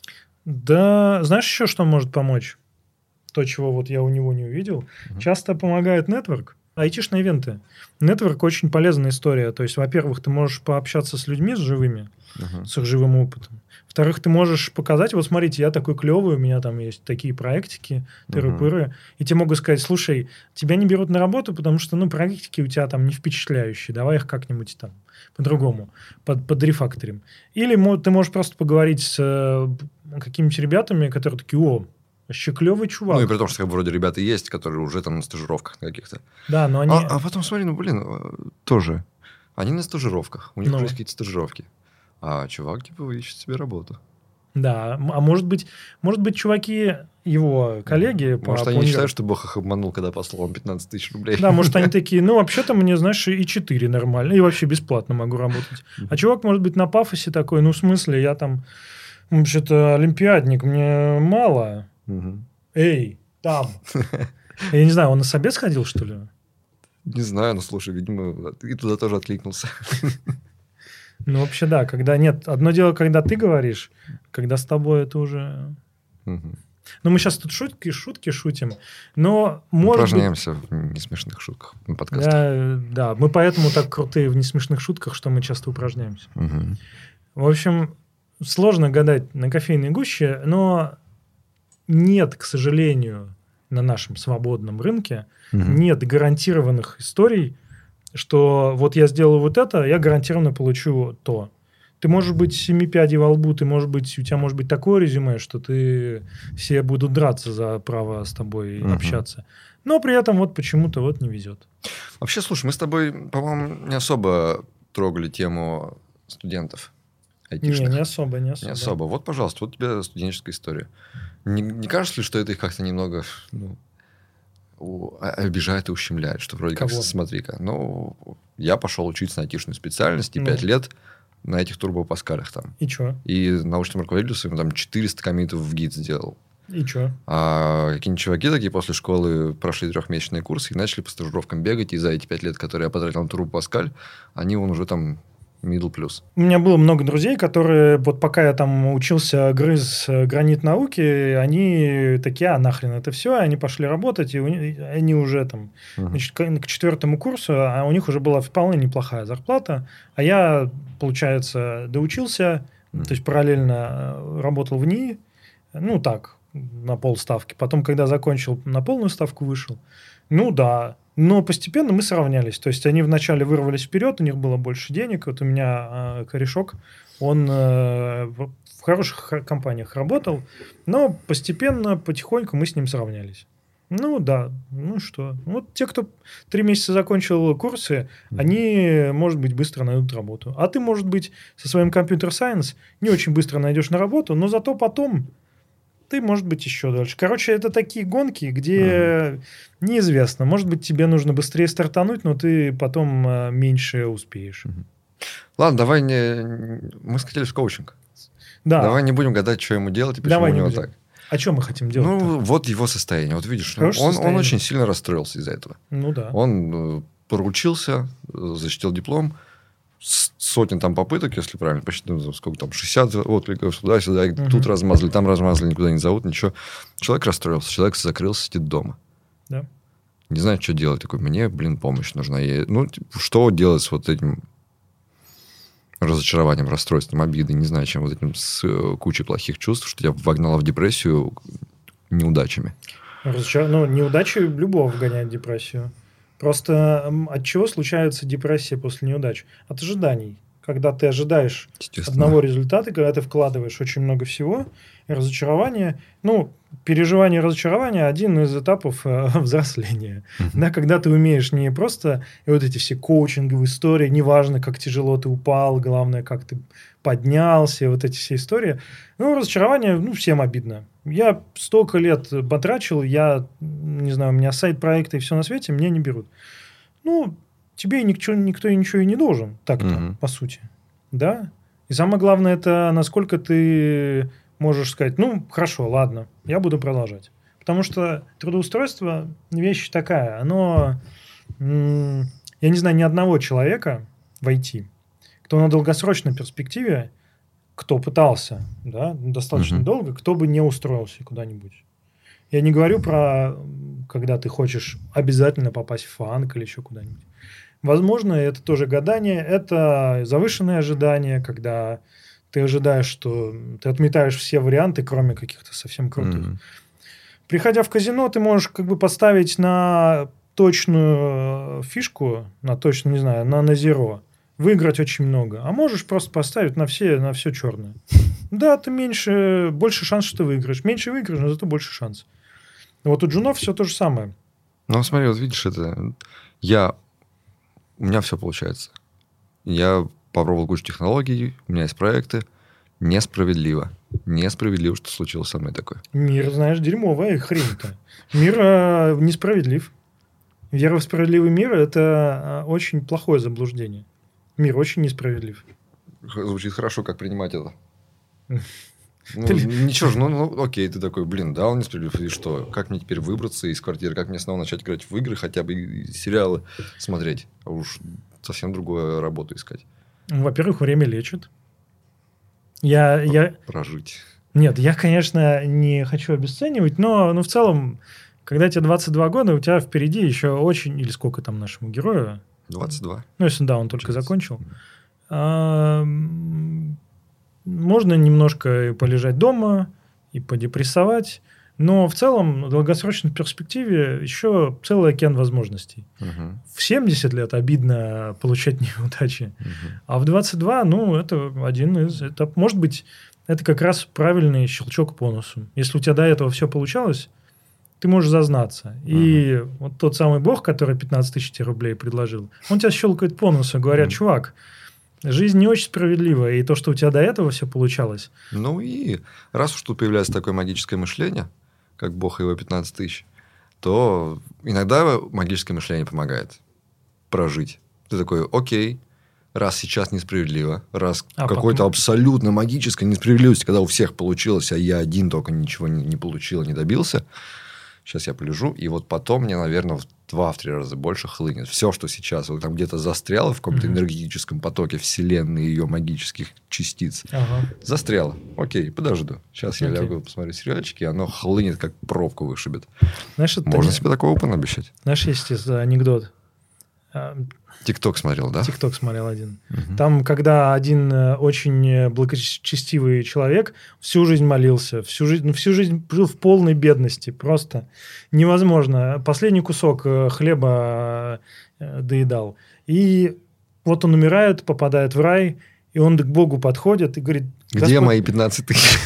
Да, знаешь еще, что может помочь? То, чего вот я у него не увидел. Мгм. Часто помогает нетворк. Айтишные ивенты. Нетворк очень полезная история. То есть, во-первых, ты можешь пообщаться с людьми, с живыми, Мгм. с их живым опытом. Во-вторых, ты можешь показать, вот смотрите, я такой клевый, у меня там есть такие проектики, тыры-пыры. И тебе могут сказать, слушай, тебя не берут на работу, потому что, ну, проектики у тебя там не впечатляющие, давай их как-нибудь там по-другому, под, подрефакторим. Или мо- ты можешь просто поговорить с э, какими-нибудь ребятами, которые такие, о, вообще клевый чувак. Ну, и при том, что как бы, вроде ребята есть, которые уже там на стажировках каких-то. Да, но они... А, а потом смотри, ну, блин, э, тоже. Они на стажировках. У них Ну. уже есть какие-то стажировки. А чувак, типа, ищет себе работу. Да, м- а может быть, может быть, чуваки, его коллеги... по- Может, по они не универ- считают, что Бог их обманул, когда послал вам пятнадцать тысяч рублей. Да, может, они такие, ну, вообще-то мне, знаешь, и четыре нормально, и вообще бесплатно могу работать. А чувак, может быть, на пафосе такой, ну, в смысле, я там, вообще-то, олимпиадник, мне мало. Мгм. Эй, там. Я не знаю, он на собес ходил, что ли? Не знаю, но слушай, видимо, и туда тоже откликнулся. Ну, вообще, да, когда нет. Одно дело, когда ты говоришь, когда с тобой это уже... Мгм. Ну, мы сейчас тут шутки, шутки шутим, но может быть... Упражняемся в несмешных шутках на подкасте. Да, да, мы поэтому так крутые в несмешных шутках, что мы часто упражняемся. Мгм. В общем, сложно гадать на кофейной гуще, но нет, к сожалению, на нашем свободном рынке Мгм. нет гарантированных историй, что вот я сделаю вот это, я гарантированно получу то. Ты можешь быть семи пядей во лбу, ты можешь быть, у тебя может быть такое резюме, что ты все будут драться за право с тобой Мгм. общаться. Но при этом вот почему-то вот не везет. Вообще, слушай, мы с тобой, по-моему, не особо трогали тему студентов Не, айтишных. не особо, не особо. Не особо. Вот, пожалуйста, вот у тебя студенческая история. Не, не кажется ли, что это их как-то немного ну, у- а- обижает и ущемляет? Что вроде Кого? как, смотри-ка, ну, я пошел учиться на айтишную специальность, и Ну. пять лет на этих турбопаскалях там. И чё? И научным руководителем своим там четыреста коммитов в гид сделал. И чё? А какие-нибудь чуваки такие после школы прошли трехмесячные курсы и начали по стажировкам бегать, и за эти пять лет, которые я потратил на Турбо Паскаль, они вон уже там middle плюс. У меня было много друзей, которые, вот пока я там учился, грыз гранит науки, они такие, а нахрен это все, они пошли работать, и они уже там, uh-huh. значит, к четвертому курсу, а у них уже была вполне неплохая зарплата, а я, получается, доучился, uh-huh. то есть параллельно работал в НИИ, ну так, на полставки. Потом, когда закончил, на полную ставку вышел. Ну да, но постепенно мы сравнялись. То есть они вначале вырвались вперед, у них было больше денег. Вот у меня э, корешок, он э, в хороших компаниях работал, но постепенно, потихоньку мы с ним сравнялись. Ну да, ну что. Вот те, кто три месяца закончил курсы, mm-hmm. они, может быть, быстро найдут работу. А ты, может быть, со своим компьютер-сайенс не очень быстро найдешь на работу, но зато потом... ты, может быть, еще дальше. Короче, это такие гонки, где uh-huh. неизвестно. Может быть, тебе нужно быстрее стартануть, но ты потом а, меньше успеешь. Uh-huh. Ладно, давай не... Мы хотели в коучинг. Да. Давай не будем гадать, что ему делать и почему давай у него будем. так. А что мы хотим делать? Ну, вот его состояние. Вот видишь, он, он очень сильно расстроился из-за этого. Ну да. Он проучился, защитил диплом. Сотни там попыток, если правильно посчитать, сколько там, шестьдесят откликов, сюда-сюда, uh-huh. тут размазали, там размазали, никуда не зовут, ничего. Человек расстроился, человек закрылся, сидит дома. Да. Не знает, что делать. Такой, мне, блин, помощь нужна. Я, ну, что делать с вот этим разочарованием, расстройством, обидой, не знаю, чем вот этим, с кучей плохих чувств, что тебя вогнало в депрессию неудачами. Разочар... Ну, неудачи любого вгоняют в депрессию. Просто от чего случается депрессия после неудач? От ожиданий. Когда ты ожидаешь одного результата, когда ты вкладываешь очень много всего, и разочарование, ну, переживание разочарования – один из этапов э, взросления. Uh-huh. Да, когда ты умеешь не просто и вот эти все коучинговые истории, неважно, как тяжело ты упал, главное, как ты поднялся, вот эти все истории. Ну, разочарование, ну, всем обидно. Я столько лет потрачил, я, не знаю, у меня сайт-проекты и все на свете, меня не берут. Ну, тебе никто, никто и ничего и не должен, так-то, uh-huh. по сути. Да? И самое главное, это насколько ты можешь сказать, ну, хорошо, ладно, я буду продолжать. Потому что трудоустройство – вещь такая, оно, м- я не знаю ни одного человека в ай ти, кто на долгосрочной перспективе, кто пытался, да, достаточно uh-huh. долго, кто бы не устроился куда-нибудь. Я не говорю про, когда ты хочешь обязательно попасть в фанк или еще куда-нибудь. Возможно, это тоже гадание, это завышенные ожидания, когда ты ожидаешь, что ты отметаешь все варианты, кроме каких-то совсем крутых. Mm-hmm. Приходя в казино, ты можешь как бы поставить на точную фишку, на точно, не знаю, на, на зеро, выиграть очень много. А можешь просто поставить на все, на все черное. Да, ты меньше, больше шанс, что ты выиграешь. Меньше выиграешь, но зато больше шанс. Вот у джунов все то же самое. Ну, смотри, вот видишь, это... Я... У меня все получается. Я попробовал кучу технологий, у меня есть проекты. Несправедливо. Несправедливо, что случилось со мной такое. Мир, знаешь, дерьмовая хрень-то. Мир э, несправедлив. Вера в справедливый мир – это очень плохое заблуждение. Мир очень несправедлив. Звучит хорошо, как принимать это. Ну, ты... Ничего же, ну, ну окей, ты такой, блин, да, он несправедлив, и что? Как мне теперь выбраться из квартиры? Как мне снова начать играть в игры, хотя бы сериалы смотреть? А уж совсем другую работу искать. Во-первых, время лечит. Я, я... Прожить. Нет, я, конечно, не хочу обесценивать, но, но в целом, когда тебе двадцать два года, у тебя впереди еще очень... Или сколько там нашему герою? двадцать два. Ну, если да, он только закончил. А, можно немножко полежать дома и подепрессовать, но в целом в долгосрочной перспективе еще целый океан возможностей. Uh-huh. В семьдесят лет обидно получать неудачи, uh-huh. а в двадцать два, ну, это один из этапов. Может быть, это как раз правильный щелчок по носу. Если у тебя до этого все получалось, ты можешь зазнаться. Uh-huh. И вот тот самый бог, который пятнадцать тысяч рублей предложил, он тебя щелкает по носу, говоря, uh-huh. чувак, жизнь не очень справедливая, и то, что у тебя до этого все получалось. Ну и раз уж тут появляется такое магическое мышление, как бог и его пятнадцать тысяч, то иногда магическое мышление помогает прожить. Ты такой, окей, раз сейчас несправедливо, раз а какой-то потом... абсолютно магической несправедливости, когда у всех получилось, а я один только ничего не, не получил, не добился, Сейчас я полежу, и вот потом мне, наверное, в два-три раза больше хлынет. Все, что сейчас вот там где-то застряло в каком-то mm-hmm. энергетическом потоке Вселенной и ее магических частиц. Ага. Застряло. Окей, подожду. Сейчас okay. я лягу, посмотрю сериальчики, и оно хлынет, как пробку вышибет. Знаешь, Можно себе такого понабещать. Знаешь, есть анекдот. ТикТок смотрел, да? ТикТок смотрел один. Угу. Там, когда один очень благочестивый человек всю жизнь молился, всю жизнь, ну, всю жизнь жил в полной бедности. Просто невозможно. Последний кусок хлеба доедал. И вот он умирает, попадает в рай, и он к Богу подходит и говорит... Где мои пятнадцать тысяч?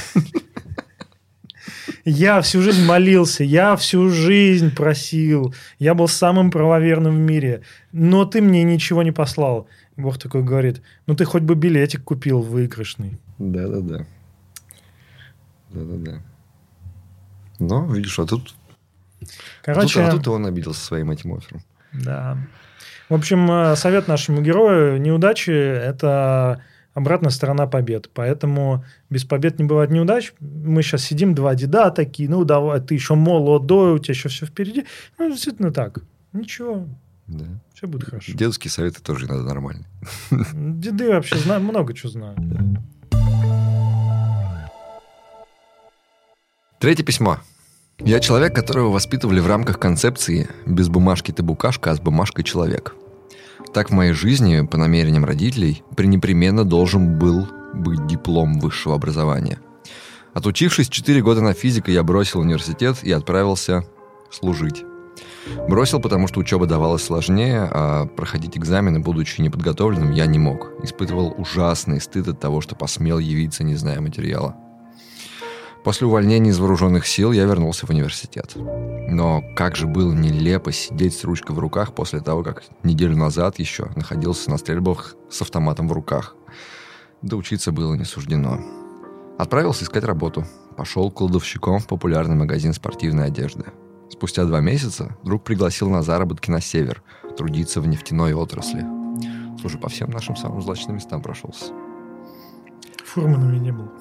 Я всю жизнь молился, я всю жизнь просил, я был самым правоверным в мире, но ты мне ничего не послал. Бог такой говорит, ну ты хоть бы билетик купил выигрышный. Да-да-да. Да-да-да. Но, видишь, а тут... Короче... А тут, а тут он обиделся своим этим оффером. Да. В общем, совет нашему герою: неудачи – это... обратная сторона побед. Поэтому без побед не бывает неудач. Мы сейчас сидим, два деда такие, ну, давай, ты еще молодой, у тебя еще все впереди. Ну, действительно так. Ничего. Да. Все будет хорошо. Дедовские советы тоже иногда нормальные. Деды вообще знают, много чего знают. Третье письмо. Я человек, которого воспитывали в рамках концепции «без бумажки ты букашка, а с бумажкой человек». Так в моей жизни, по намерениям родителей, пренепременно должен был быть диплом высшего образования. Отучившись четыре года на физико, я бросил университет и отправился служить. Бросил, потому что учеба давалась сложнее, а проходить экзамены, будучи неподготовленным, я не мог. Испытывал ужасный стыд от того, что посмел явиться, не зная материала. После увольнения из вооруженных сил я вернулся в университет. Но как же было нелепо сидеть с ручкой в руках после того, как неделю назад еще находился на стрельбах с автоматом в руках. Да учиться было не суждено. Отправился искать работу. Пошел кладовщиком в популярный магазин спортивной одежды. Спустя два месяца друг пригласил на заработки на север, трудиться в нефтяной отрасли. Слушай, по всем нашим самым злачным местам прошелся. Фурманом я не был.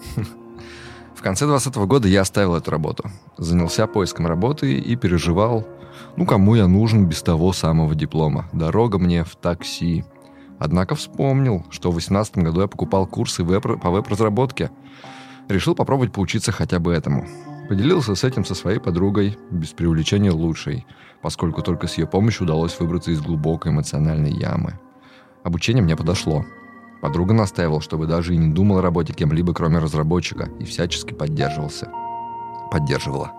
В конце двадцатого года я оставил эту работу. Занялся поиском работы и переживал, ну, кому я нужен без того самого диплома. Дорога мне в такси. Однако вспомнил, что в восемнадцатом году я покупал курсы веб- по веб-разработке. Решил попробовать поучиться хотя бы этому. Поделился с этим со своей подругой, без преувеличения лучшей, поскольку только с ее помощью удалось выбраться из глубокой эмоциональной ямы. Обучение мне подошло. Подруга настаивала, чтобы даже и не думал о работе кем-либо, кроме разработчика, и всячески поддерживался. Поддерживала.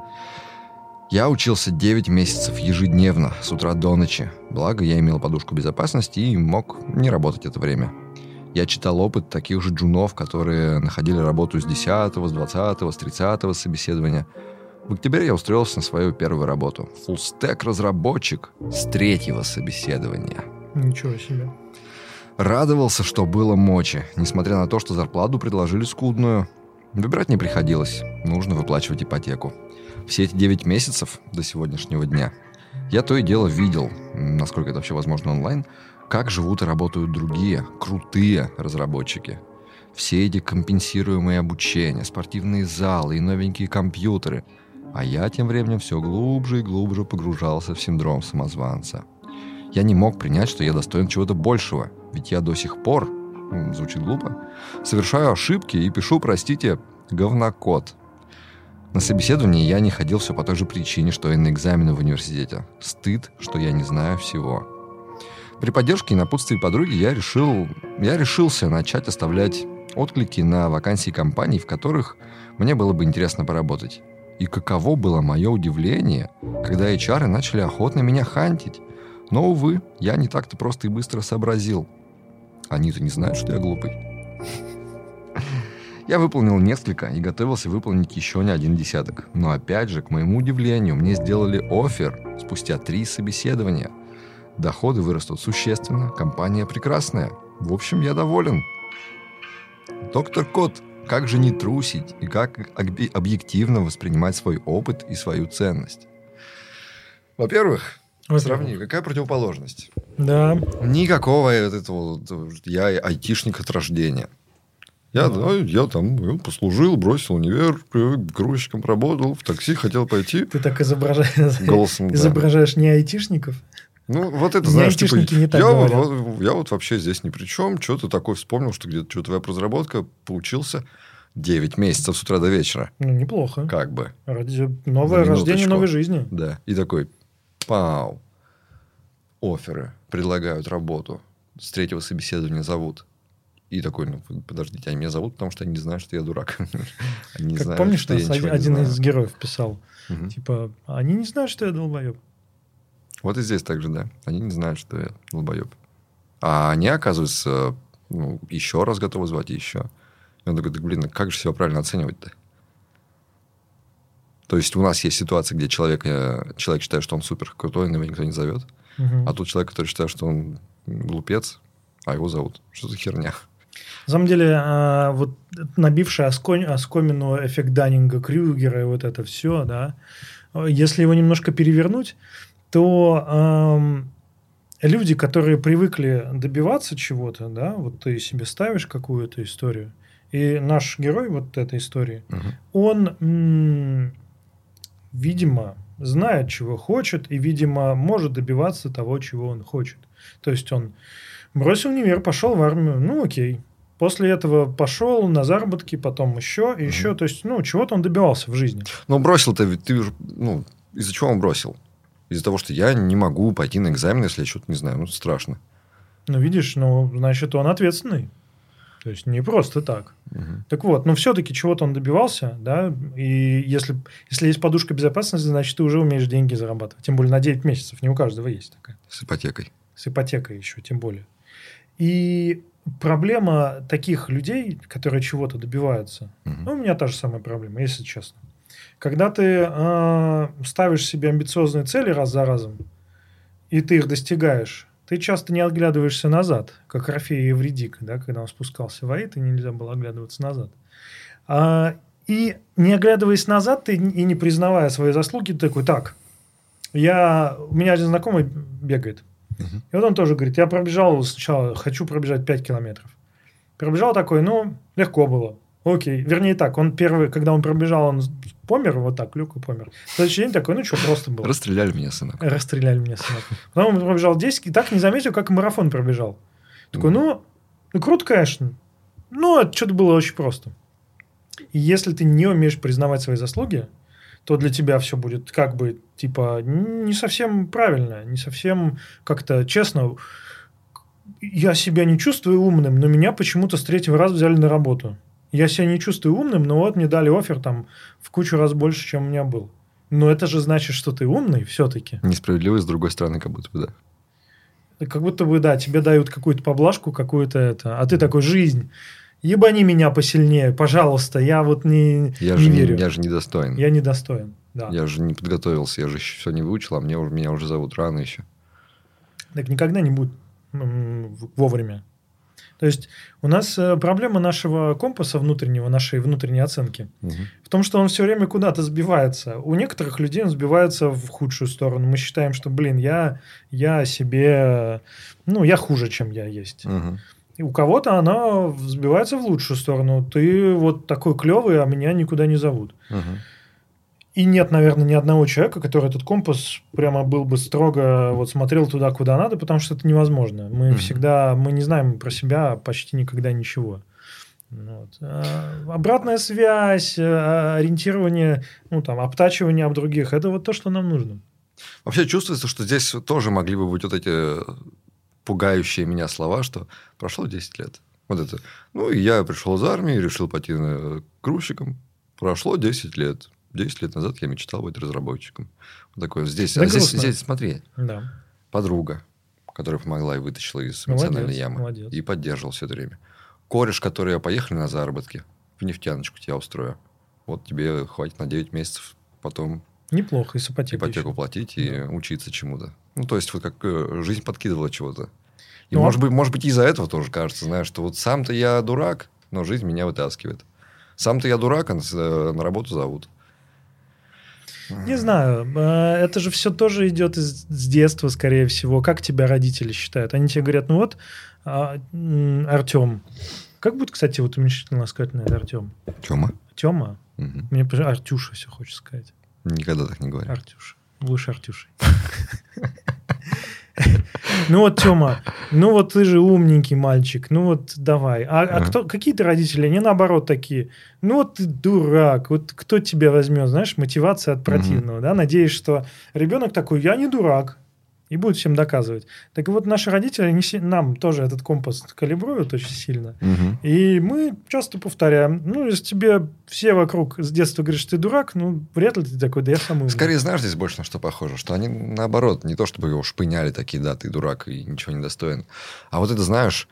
Я учился девять месяцев ежедневно, с утра до ночи. Благо, я имел подушку безопасности и мог не работать это время. Я читал опыт таких же джунов, которые находили работу с десятого, с двадцатого, с тридцатого собеседования. В октябре я устроился на свою первую работу. Фуллстек-разработчик с третьего собеседования. Ничего себе. Радовался, что было мочи, несмотря на то, что зарплату предложили скудную. Выбирать не приходилось, нужно выплачивать ипотеку. Все эти девять месяцев до сегодняшнего дня я то и дело видел, насколько это вообще возможно онлайн, как живут и работают другие, крутые разработчики. Все эти компенсируемые обучения, спортивные залы и новенькие компьютеры. А я тем временем все глубже и глубже погружался в синдром самозванца. Я не мог принять, что я достоин чего-то большего, ведь я до сих пор, ну, звучит глупо, совершаю ошибки и пишу, простите, говнокод. На собеседование я не ходил все по той же причине, что и на экзамены в университете. Стыд, что я не знаю всего. При поддержке и напутствии подруги я решил, я решился начать оставлять отклики на вакансии компаний, в которых мне было бы интересно поработать. И каково было мое удивление, когда эйч ар начали охотно меня хантить. Но, увы, я не так-то просто и быстро сообразил. Они-то не знают, что я глупый. Я выполнил несколько и готовился выполнить еще не один десяток. Но опять же, к моему удивлению, мне сделали оффер спустя три собеседования. Доходы вырастут существенно, компания прекрасная. В общем, я доволен. Доктор Кот, как же не трусить и как объективно воспринимать свой опыт и свою ценность? Во-первых, сравни, какая противоположность? Да. Никакого этого, я айтишник от рождения. Я, да, я там я послужил, бросил универ, грузчиком работал, в такси хотел пойти. Ты так изображаешь, голосом, изображаешь да. не айтишников? Ну, вот это, не знаешь, типа, не так я, говорят. вот, я вот вообще здесь ни при чем. Что ты такой вспомнил, что где-то что твоя разработка поучился девять месяцев с утра до вечера. Ну, неплохо. Как бы. Ради... Новое рождение новой жизни. Да. И такой, пау, офферы, предлагают работу. С третьего собеседования зовут. И такой, ну, подождите, они меня зовут, потому что они не знают, что я дурак. Они не как знают, помнишь, что я ничего один не знаю. из героев писал, Угу. типа, они не знают, что я долбоеб. Вот и здесь так же, да. Они не знают, что я долбоеб. А они, оказывается, ну, еще раз готовы звать, и еще. И он такой, блин, как же себя правильно оценивать-то? То есть, у нас есть ситуация, где человек, человек считает, что он супер крутой, но его никто не зовет. Угу. А тут человек, который считает, что он глупец, а его зовут. Что за херня? На самом деле, вот набивший оскомину эффект Даннинга-Крюгера и вот это все, да, если его немножко перевернуть, то эм, люди, которые привыкли добиваться чего-то, да, вот ты себе ставишь какую-то историю, и наш герой вот этой истории, угу. он, м- видимо, знает, чего хочет, и, видимо, может добиваться того, чего он хочет. То есть, он бросил универ, пошел в армию, ну, окей. После этого пошел на заработки, потом еще, и еще. Mm-hmm. То есть, ну, чего-то он добивался в жизни. Ну, бросил-то, ты уже, ну, из-за чего он бросил? Из-за того, что я не могу пойти на экзамен, если я что-то не знаю. Ну, страшно. Ну, видишь, ну, значит, он ответственный. То есть, не просто так. Mm-hmm. Так вот, но все-таки чего-то он добивался, да, и если, если есть подушка безопасности, значит, ты уже умеешь деньги зарабатывать. Тем более на девять месяцев, не у каждого есть такая. С ипотекой. С ипотекой еще, тем более. И проблема таких людей, которые чего-то добиваются, угу. ну, у меня та же самая проблема, если честно. Когда ты э, ставишь себе амбициозные цели раз за разом, и ты их достигаешь, ты часто не оглядываешься назад, как Орфей и Эвридика, да, когда он спускался в Аид, и нельзя было оглядываться назад. А, и не оглядываясь назад, ты и не признавая свои заслуги, ты такой, так, я, у меня один знакомый бегает. Uh-huh. И вот он тоже говорит, я пробежал сначала, хочу пробежать пять километров. Пробежал такой, ну, легко было. Окей. Вернее так, он первый, когда он пробежал, он помер, вот так, лег и помер. В следующий день такой, ну, что, просто было. Расстреляли меня, сынок. Расстреляли меня, сынок. Потом он пробежал десять, и так не заметил, как марафон пробежал. Такой, uh-huh. ну, ну, круто, конечно. Ну, это что-то было очень просто. И если ты не умеешь признавать свои заслуги, то для тебя все будет как бы, типа, не совсем правильно, не совсем как-то честно. Я себя не чувствую умным, но меня почему-то с третьего раза взяли на работу. Я себя не чувствую умным, но вот мне дали оффер там в кучу раз больше, чем у меня был. Но это же значит, что ты умный все-таки. Несправедливо, с другой стороны, как будто бы, да. Как будто бы, да, тебе дают какую-то поблажку, какую-то это, а ты такой, жизнь... Ебани меня посильнее, пожалуйста, я вот не, я не же верю. Не, я же недостоин. Я недостоин, да. Я же не подготовился, я же еще все не выучил, а мне, меня уже зовут рано еще. Так никогда не будет вовремя. То есть, у нас проблема нашего компаса внутреннего, нашей внутренней оценки, угу. в том, что он все время куда-то сбивается. У некоторых людей он сбивается в худшую сторону. Мы считаем, что, блин, я, я себе... Ну, я хуже, чем я есть. Угу. И у кого-то она взбивается в лучшую сторону. Ты вот такой клевый, а меня никуда не зовут. Угу. И нет, наверное, ни одного человека, который этот компас прямо был бы строго вот смотрел туда, куда надо, потому что это невозможно. Мы угу. всегда, мы не знаем про себя почти никогда ничего. Вот. А обратная связь, ориентирование, ну там, обтачивание об других, это вот то, что нам нужно. Вообще чувствуется, что здесь тоже могли бы быть вот эти... пугающие меня слова, что прошло десять лет. Вот это. Ну, и я пришел из армии, решил пойти грузчиком. Прошло десять лет. десять лет назад я мечтал быть разработчиком. Вот такое. Здесь, а здесь, здесь, смотри. Да. Подруга, которая помогла и вытащила из эмоциональной молодец, ямы. Молодец. И поддерживал все это время. Кореш, которые поехали на заработки, в нефтяночку тебя устрою. Вот тебе хватит на девять месяцев. Потом... Неплохо, и с ипотекой ипотеку еще. платить и да. учиться чему-то. Ну, то есть, вот как жизнь подкидывала чего-то. И, ну, может быть, может быть, из-за этого тоже кажется, знаешь, что вот сам-то я дурак, но жизнь меня вытаскивает. Сам-то я дурак, а на работу зовут. Не знаю. Это же все тоже идет из, с детства, скорее всего. Как тебя родители считают? Они тебе говорят, ну вот, Артем, Как будет, кстати, вот уменьшительно-ласкательное Артем? Тёма? Тёма? Угу. Мне Артюша все хочется сказать. Никогда так не говорю. Артюша. Лучше Артюшей. Ну вот, Тёма, ну вот ты же умненький мальчик, ну вот давай. А, а кто, какие ты родители? Не наоборот такие. Ну вот ты дурак, вот кто тебя возьмет, знаешь, мотивация от противного, да? Надеюсь, что ребенок такой, я не дурак. И будет всем доказывать. Так вот, наши родители не си... нам тоже этот компас калибруют очень сильно. Угу. И мы часто повторяем. Ну, если тебе все вокруг с детства говорят, что ты дурак, ну, вряд ли ты такой, да я сам умный. Скорее, знаешь, здесь больше на что похоже? Что они, наоборот, не то, чтобы его шпыняли такие, да, ты дурак и ничего не достоин. А вот это, знаешь,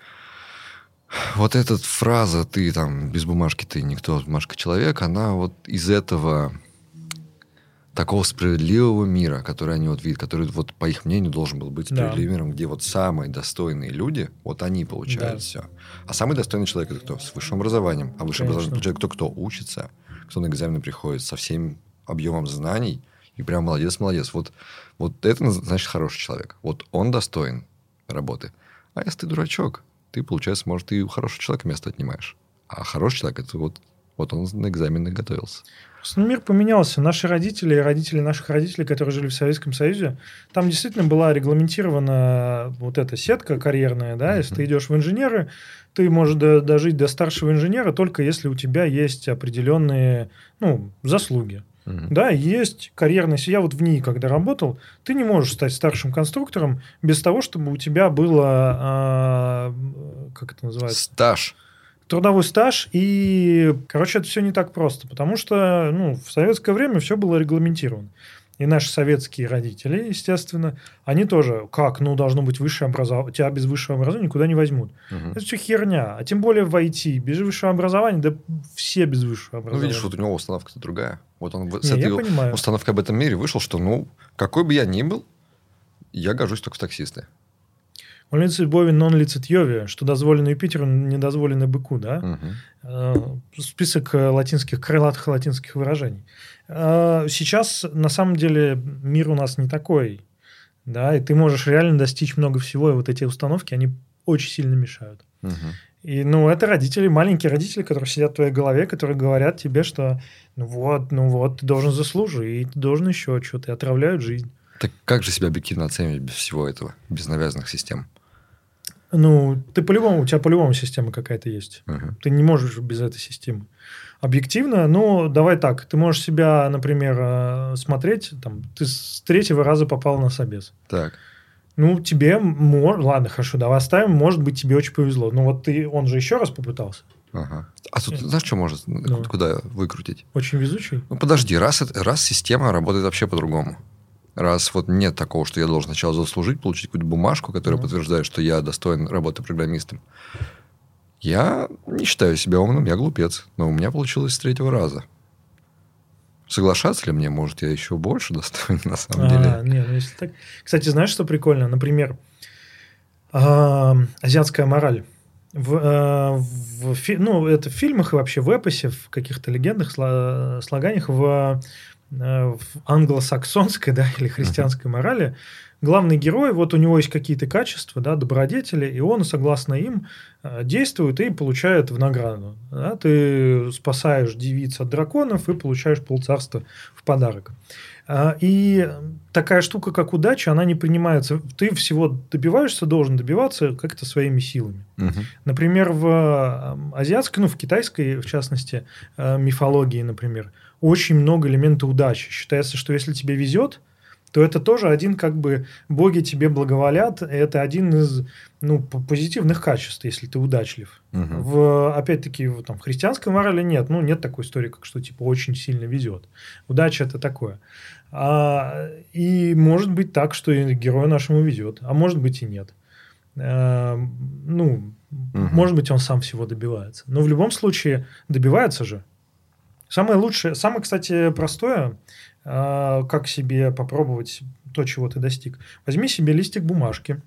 вот эта фраза, ты там без бумажки, ты никто, бумажка человек, она вот из этого... такого справедливого мира, который они вот видят, который, вот, по их мнению, должен был быть справедливым Да. миром, где вот самые достойные люди, вот они получают Да. все. А самый достойный человек – это кто? С высшим образованием. А высшее образование получает кто? Кто учится, кто на экзамены приходит со всем объемом знаний, и прям молодец-молодец. Вот, вот это значит хороший человек. Вот он достоин работы. А если ты дурачок, ты, получается, может, и у хорошего человека место отнимаешь. А хороший человек – это вот, вот он на экзамены готовился. Мир поменялся. Наши родители и родители наших родителей, которые жили в Советском Союзе, там действительно была регламентирована вот эта сетка карьерная. Да? Если mm-hmm. ты идешь в инженеры, ты можешь до, дожить до старшего инженера только если у тебя есть определенные ну, заслуги. Mm-hmm. Да, есть карьерная сеть. Я вот в НИИ, когда работал, ты не можешь стать старшим конструктором без того, чтобы у тебя было, а, как это называется? Стаж. Трудовой стаж, и, короче, это все не так просто, потому что ну, в советское время все было регламентировано. И наши советские родители, естественно, они тоже, как, ну, должно быть высшее образование, тебя без высшего образования никуда не возьмут. Угу. Это все херня, а тем более в ай ти, без высшего образования, да все без высшего образования. Ну, видишь, вот у него установка-то другая. Вот он не, с этой установкой об этом мире вышел, что, ну, какой бы я ни был, я гожусь только в таксисты. Он лицит Бовин, нон лицит Йови, что дозволено Юпитеру, не дозволено быку, да? Угу. Список латинских, крылатых латинских выражений. Сейчас, на самом деле, мир у нас не такой, да, и ты можешь реально достичь много всего, и вот эти установки, они очень сильно мешают. Угу. И, ну, это родители, маленькие родители, которые сидят в твоей голове, которые говорят тебе, что, ну вот, ну вот, ты должен заслужить, ты должен еще что-то, и отравляют жизнь. Так как же себя объективно оценивать без всего этого, без навязанных систем? Ну, ты по-любому, у тебя по-любому система какая-то есть. Uh-huh. Ты не можешь без этой системы. Объективно, ну, давай так. Ты можешь себя, например, смотреть, там, ты с третьего раза попал на собес. Так. Ну, тебе, мор... ладно, хорошо, давай оставим, может быть, тебе очень повезло. Ну, вот ты, он же еще раз попытался. Ага. А тут, знаешь, что может, ну, куда выкрутить? Очень везучий. Ну, подожди, раз, раз система работает вообще по-другому. Раз вот нет такого, что я должен сначала заслужить, получить какую-то бумажку, которая mm-hmm. подтверждает, что я достоин работы программистом. Я не считаю себя умным, я глупец. Но у меня получилось с третьего раза. Соглашаться ли мне? Может, я еще больше достоин, на самом а, деле? Не, ну если так... Кстати, знаешь, что прикольно? Например, э, азиатская мораль. В, э, в, фи... ну, это в фильмах и вообще в эпосе, в каких-то легендах, слаганиях, в... в англосаксонской, да, или христианской морали, главный герой, вот у него есть какие-то качества, да, добродетели, и он, согласно им, действует и получает в награду. Да, ты спасаешь девиц от драконов и получаешь полцарства в подарок. И такая штука, как удача, она не принимается. Ты всего добиваешься, должен добиваться как-то своими силами. Угу. Например, в азиатской, ну, в китайской, в частности, мифологии, например, очень много элементов удачи. Считается, что если тебе везет, то это тоже один, как бы, боги тебе благоволят. Это один из ну, позитивных качеств, если ты удачлив. Угу. В, опять-таки, в, там, в христианской морали нет. Ну, нет такой истории, как что, типа, очень сильно везет. Удача – это такое. А, и может быть так, что и герою нашему везет. А может быть и нет. А, ну, угу. Может быть, он сам всего добивается. Но в любом случае добивается же. Самое лучшее, самое, кстати, простое, э, как себе попробовать то, чего ты достиг. Возьми себе листик бумажки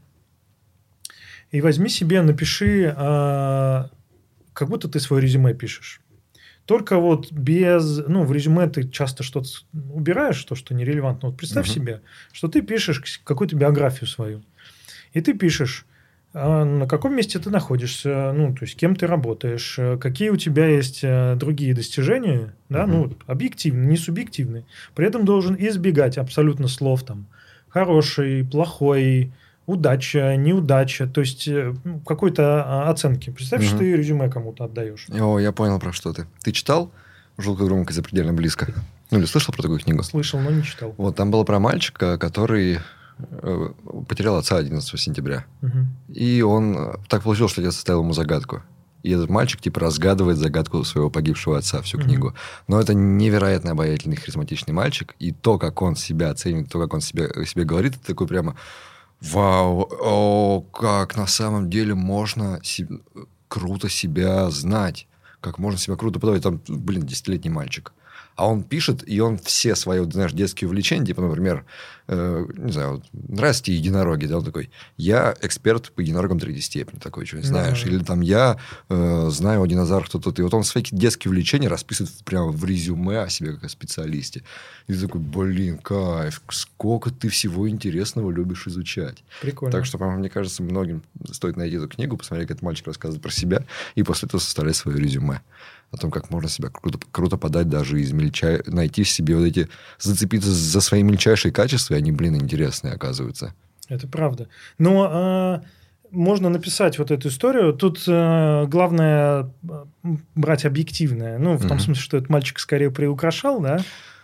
и возьми себе, напиши, э, как будто ты свое резюме пишешь. Только вот без... Ну, в резюме ты часто что-то убираешь, то, что нерелевантно. Вот представь uh-huh. себе, что ты пишешь какую-то биографию свою. И ты пишешь, А на каком месте ты находишься, ну, то есть, кем ты работаешь, какие у тебя есть другие достижения, да, угу. ну, объективные, не субъективные. При этом должен избегать абсолютно слов там хороший, плохой, удача, неудача, то есть, какой-то оценки. Представь, угу. что ты резюме кому-то отдаешь. О, я понял, про что ты. Ты читал «Жутко громко и запредельно близко»? Ну, или слышал про такую книгу? Слышал, но не читал. Вот, там было про мальчика, который... потерял отца одиннадцатого сентября. Угу. И он... Так получилось, что отец оставил ему загадку. И этот мальчик, типа, разгадывает загадку своего погибшего отца всю угу. книгу. Но это невероятно обаятельный, харизматичный мальчик. И то, как он себя оценивает, то, как он себе, себе говорит, это такой прямо... Вау! О, как на самом деле можно себе, круто себя знать. Как можно себя круто подавать. Там, блин, десятилетний мальчик. А он пишет, и он все свои, вот, знаешь, детские увлечения, типа, например, э, не знаю, вот, нравятся тебе единороги, да, он такой, я эксперт по единорогам третьей степени, такой, что знаешь, mm-hmm. или там, я э, знаю о динозаврах кто-то, и вот он свои детские увлечения расписывает прямо в резюме о себе как о специалисте. И ты такой, блин, кайф, сколько ты всего интересного любишь изучать. Прикольно. Так что, мне кажется, многим стоит найти эту книгу, посмотреть, как этот мальчик рассказывает про себя, и после этого составлять свое резюме. О том, как можно себя круто, круто подать даже из мельча... Найти в себе вот эти... Зацепиться за свои мельчайшие качества, и они, блин, интересные, оказываются. Это правда. Но а, можно написать вот эту историю. Тут а, главное брать объективное. Ну, в том mm-hmm. смысле, что этот мальчик скорее приукрашал, да?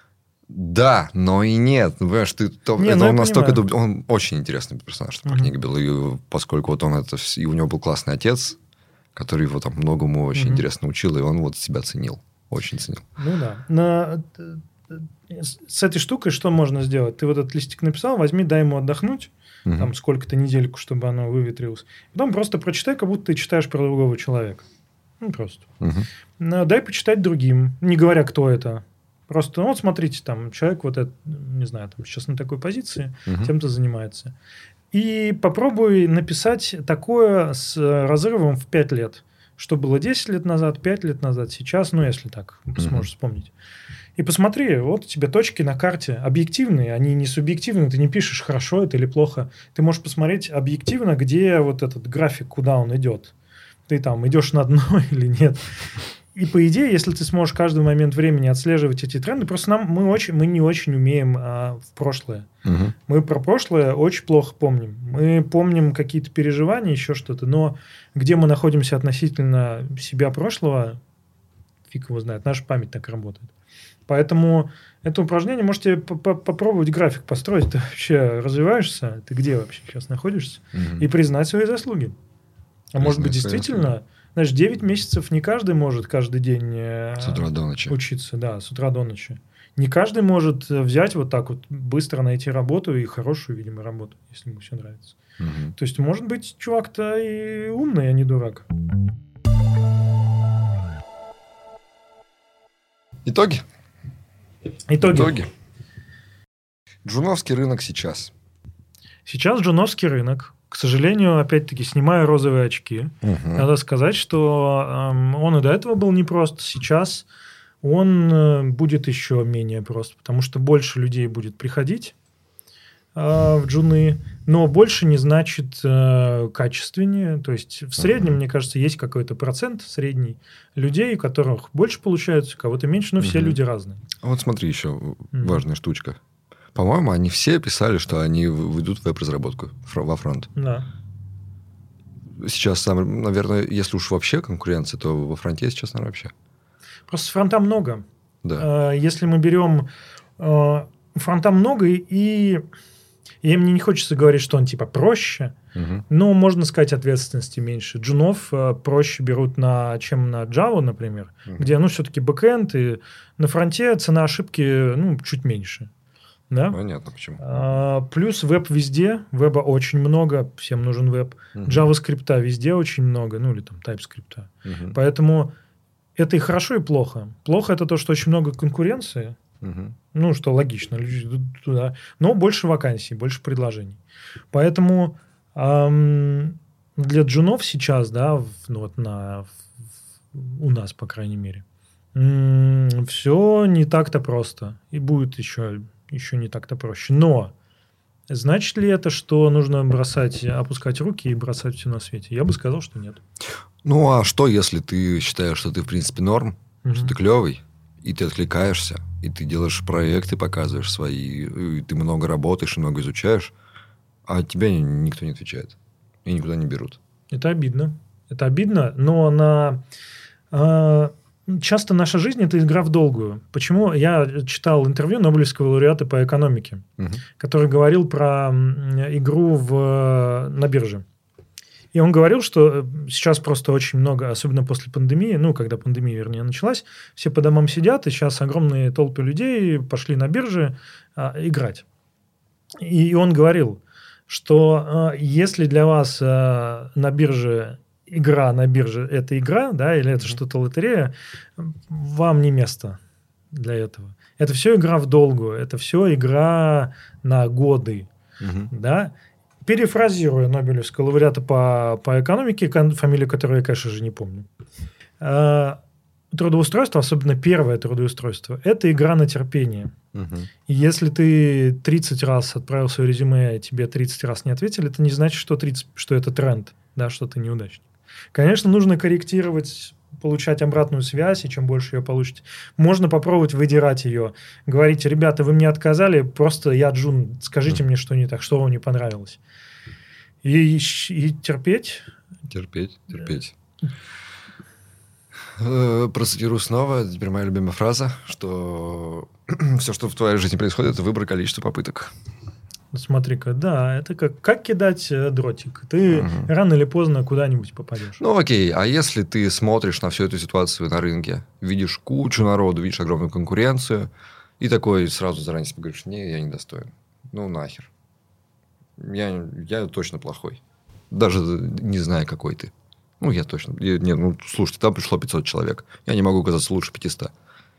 Да, но и нет. Ну, понимаешь, ты, то, не, это ну, он настолько... Понимаю. Он очень интересный персонаж по mm-hmm. книге был. И поскольку вот он это... И у него был классный отец, который его там многому очень mm-hmm. интересно учил, и он вот себя ценил. Очень ценил. Ну да. На... С этой штукой что можно сделать? Ты вот этот листик написал, возьми, дай ему отдохнуть, mm-hmm. там сколько-то недельку, чтобы оно выветрилось. Потом просто прочитай, как будто ты читаешь про другого человека. Ну, просто. Mm-hmm. Дай почитать другим, не говоря, кто это. Просто, ну, вот смотрите, там человек вот это, не знаю, там сейчас на такой позиции, mm-hmm. тем-то занимается. И попробуй написать такое с разрывом в пять лет. Что было десять лет назад, пять лет назад, сейчас, ну, если так mm-hmm. сможешь вспомнить. И посмотри, вот у тебя точки на карте объективные, они не субъективные, ты не пишешь, хорошо это или плохо. Ты можешь посмотреть объективно, где вот этот график, куда он идет. Ты там идешь на дно или нет. И по идее, если ты сможешь каждый момент времени отслеживать эти тренды, просто нам, мы, очень, мы не очень умеем а, в прошлое. Угу. Мы про прошлое очень плохо помним. Мы помним какие-то переживания, еще что-то, но где мы находимся относительно себя прошлого, фиг его знает, наша память так работает. Поэтому это упражнение можете попробовать график построить. Ты вообще развиваешься? Ты где вообще сейчас находишься? Угу. И признать свои заслуги. А признать может быть, действительно... Знаешь, девять месяцев не каждый может каждый день с утра до ночи. учиться. Да, с утра до ночи. Не каждый может взять вот так вот, быстро найти работу и хорошую, видимо, работу, если ему все нравится. Угу. То есть, может быть, чувак-то и умный, а не дурак. Итоги? Итоги. Итоги. Джуновский рынок сейчас. Сейчас джуновский рынок. К сожалению, опять-таки, снимая розовые очки, угу. надо сказать, что э, он и до этого был непрост. Сейчас он э, будет еще менее прост, потому что больше людей будет приходить э, в джуны, но больше не значит э, качественнее. То есть, в среднем, угу. мне кажется, есть какой-то процент средний людей, у которых больше получается, у кого-то меньше, но угу. все люди разные. Вот смотри, еще угу. важная штучка. По-моему, они все писали, что они ведут веб-разработку во фронт. Да. Сейчас, наверное, если уж вообще конкуренция, то во фронте сейчас, наверное, вообще. Просто фронта много. Да. Если мы берем... Фронта много, и... И мне не хочется говорить, что он типа проще, угу. но, можно сказать, ответственности меньше. Джунов проще берут, на, чем на Java, например, угу. где, ну, все-таки бэкэнд, и на фронте цена ошибки, ну, чуть меньше. Да? Понятно, почему. А, плюс веб везде, веба очень много, всем нужен веб. Угу. JavaScript везде очень много, ну или там TypeScript. Угу. Поэтому это и хорошо, и плохо. Плохо это то, что очень много конкуренции, угу. ну, что логично, люди идут туда, но больше вакансий, больше предложений. Поэтому эм, для джунов сейчас, да, в, ну, вот на, в, у нас, по крайней мере, м- все не так-то просто. И будет еще... еще не так-то проще. Но Значит ли это, что нужно бросать, опускать руки и бросать все на свете? Я бы сказал, что нет. Ну, а что, если ты считаешь, что ты, в принципе, норм, угу. что ты клевый, и ты откликаешься, и ты делаешь проекты, показываешь свои, и ты много работаешь, и много изучаешь, а от тебя никто не отвечает, и никуда не берут. Это обидно. Это обидно, но на... Э, часто наша жизнь – это игра в долгую. Почему? Я читал интервью Нобелевского лауреата по экономике, угу. который говорил про игру в, на бирже. И он говорил, что сейчас просто очень много, особенно после пандемии, ну, когда пандемия, вернее, началась, все по домам сидят, и сейчас огромные толпы людей пошли на биржи а, играть. И он говорил, что а, если для вас а, на бирже игра на бирже – это игра, да, или это что-то лотерея, вам не место для этого. Это все игра в долгую, это все игра на годы, угу. да. Перефразируя Нобелевского лауреата по, по экономике, фамилию которой я, конечно же, не помню. Трудоустройство, особенно первое трудоустройство, это игра на терпение. Угу. И если ты тридцать раз отправил свое резюме, и тебе тридцать раз не ответили, это не значит, что, тридцать, что это тренд, да, что ты неудачник. Конечно, нужно корректировать, получать обратную связь, и чем больше ее получите, можно попробовать выдирать ее. Говорить: ребята, вы мне отказали, просто я джун, скажите mm. мне, что не так, что вам не понравилось. И, и терпеть. Терпеть, терпеть. Yeah. Процитирую снова, теперь моя любимая фраза, что все, что в твоей жизни происходит, это выбор количества попыток. Смотри-ка, да, это как, как кидать дротик. Ты угу. рано или поздно куда-нибудь попадешь. Ну, окей, а если ты смотришь на всю эту ситуацию на рынке, видишь кучу народу, видишь огромную конкуренцию, и такой сразу заранее себе говоришь: не, я не достоин. Ну, нахер. Я, я точно плохой. Даже не знаю, какой ты. Ну, я точно. Я, не, ну, слушайте, там пришло пятьсот человек. Я не могу казаться лучше пятисот.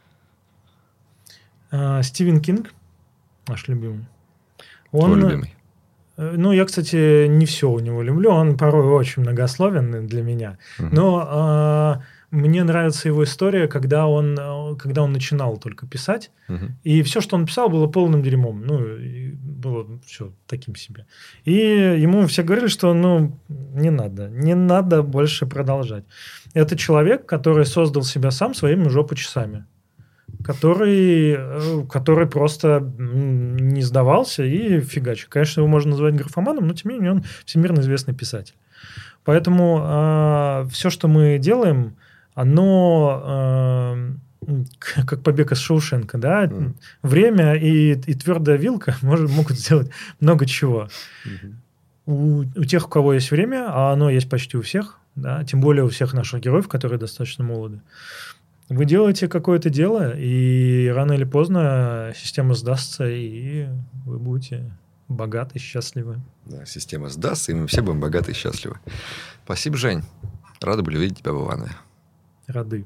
А, Стивен Кинг, наш любимый. Он, Твой любимый? Ну, я, кстати, не все у него люблю. Он порой очень многословен для меня. Угу. Но а, мне нравится его история, когда он, когда он начинал только писать. Угу. И все, что он писал, было полным дерьмом. Ну, было все таким себе. И ему все говорили, что ну, не надо. Не надо больше продолжать. Это человек, который создал себя сам своими жопочасами. Который, который просто не сдавался и фигачил. Конечно, его можно назвать графоманом, но тем не менее он всемирно известный писатель. Поэтому э, все, что мы делаем, оно э, как побег из Шоушенка, да? Mm. Время и, и твердая вилка может, могут сделать много чего. Mm-hmm. У, у тех, у кого есть время, а оно есть почти у всех, да? Тем более у всех наших героев, которые достаточно молоды. Вы делаете какое-то дело, и рано или поздно система сдастся, и вы будете богаты, счастливы. Да, система сдастся, и мы все будем богаты и счастливы. Спасибо, Жень. Рады были видеть тебя в Иванове. Рады.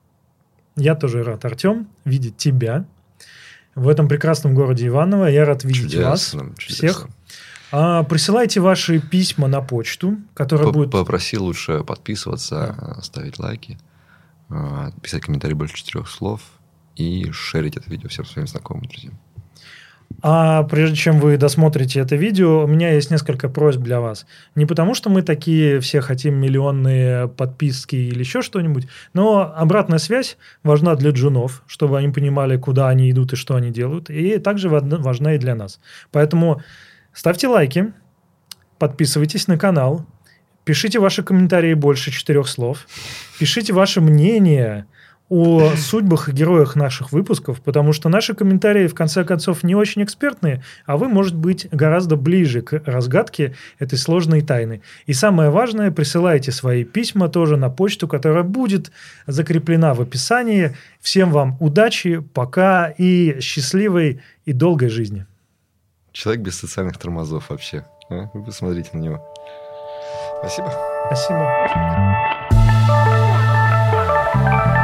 Я тоже рад, Артем, видеть тебя в этом прекрасном городе Иваново. Я рад видеть чудесно, вас чудесно. Всех. А, присылайте ваши письма на почту, которая П- будет... Попроси лучше подписываться, да. ставить лайки. Писать комментарий больше четырех слов и шерить это видео всем своим знакомым друзьям. А прежде чем вы досмотрите это видео, у меня есть несколько просьб для вас. Не потому, что мы такие все хотим миллионные подписки или еще что-нибудь, но обратная связь важна для джунов, чтобы они понимали, куда они идут и что они делают, и также важна и для нас. Поэтому ставьте лайки, подписывайтесь на канал, пишите ваши комментарии больше четырех слов. Пишите ваше мнение о судьбах и героях наших выпусков, потому что наши комментарии, в конце концов, не очень экспертные, а вы, может быть, гораздо ближе к разгадке этой сложной тайны. И самое важное, присылайте свои письма тоже на почту, которая будет закреплена в описании. Всем вам удачи, пока и счастливой и долгой жизни. Человек без социальных тормозов вообще. А? Вы посмотрите на него. Спасибо. Спасибо.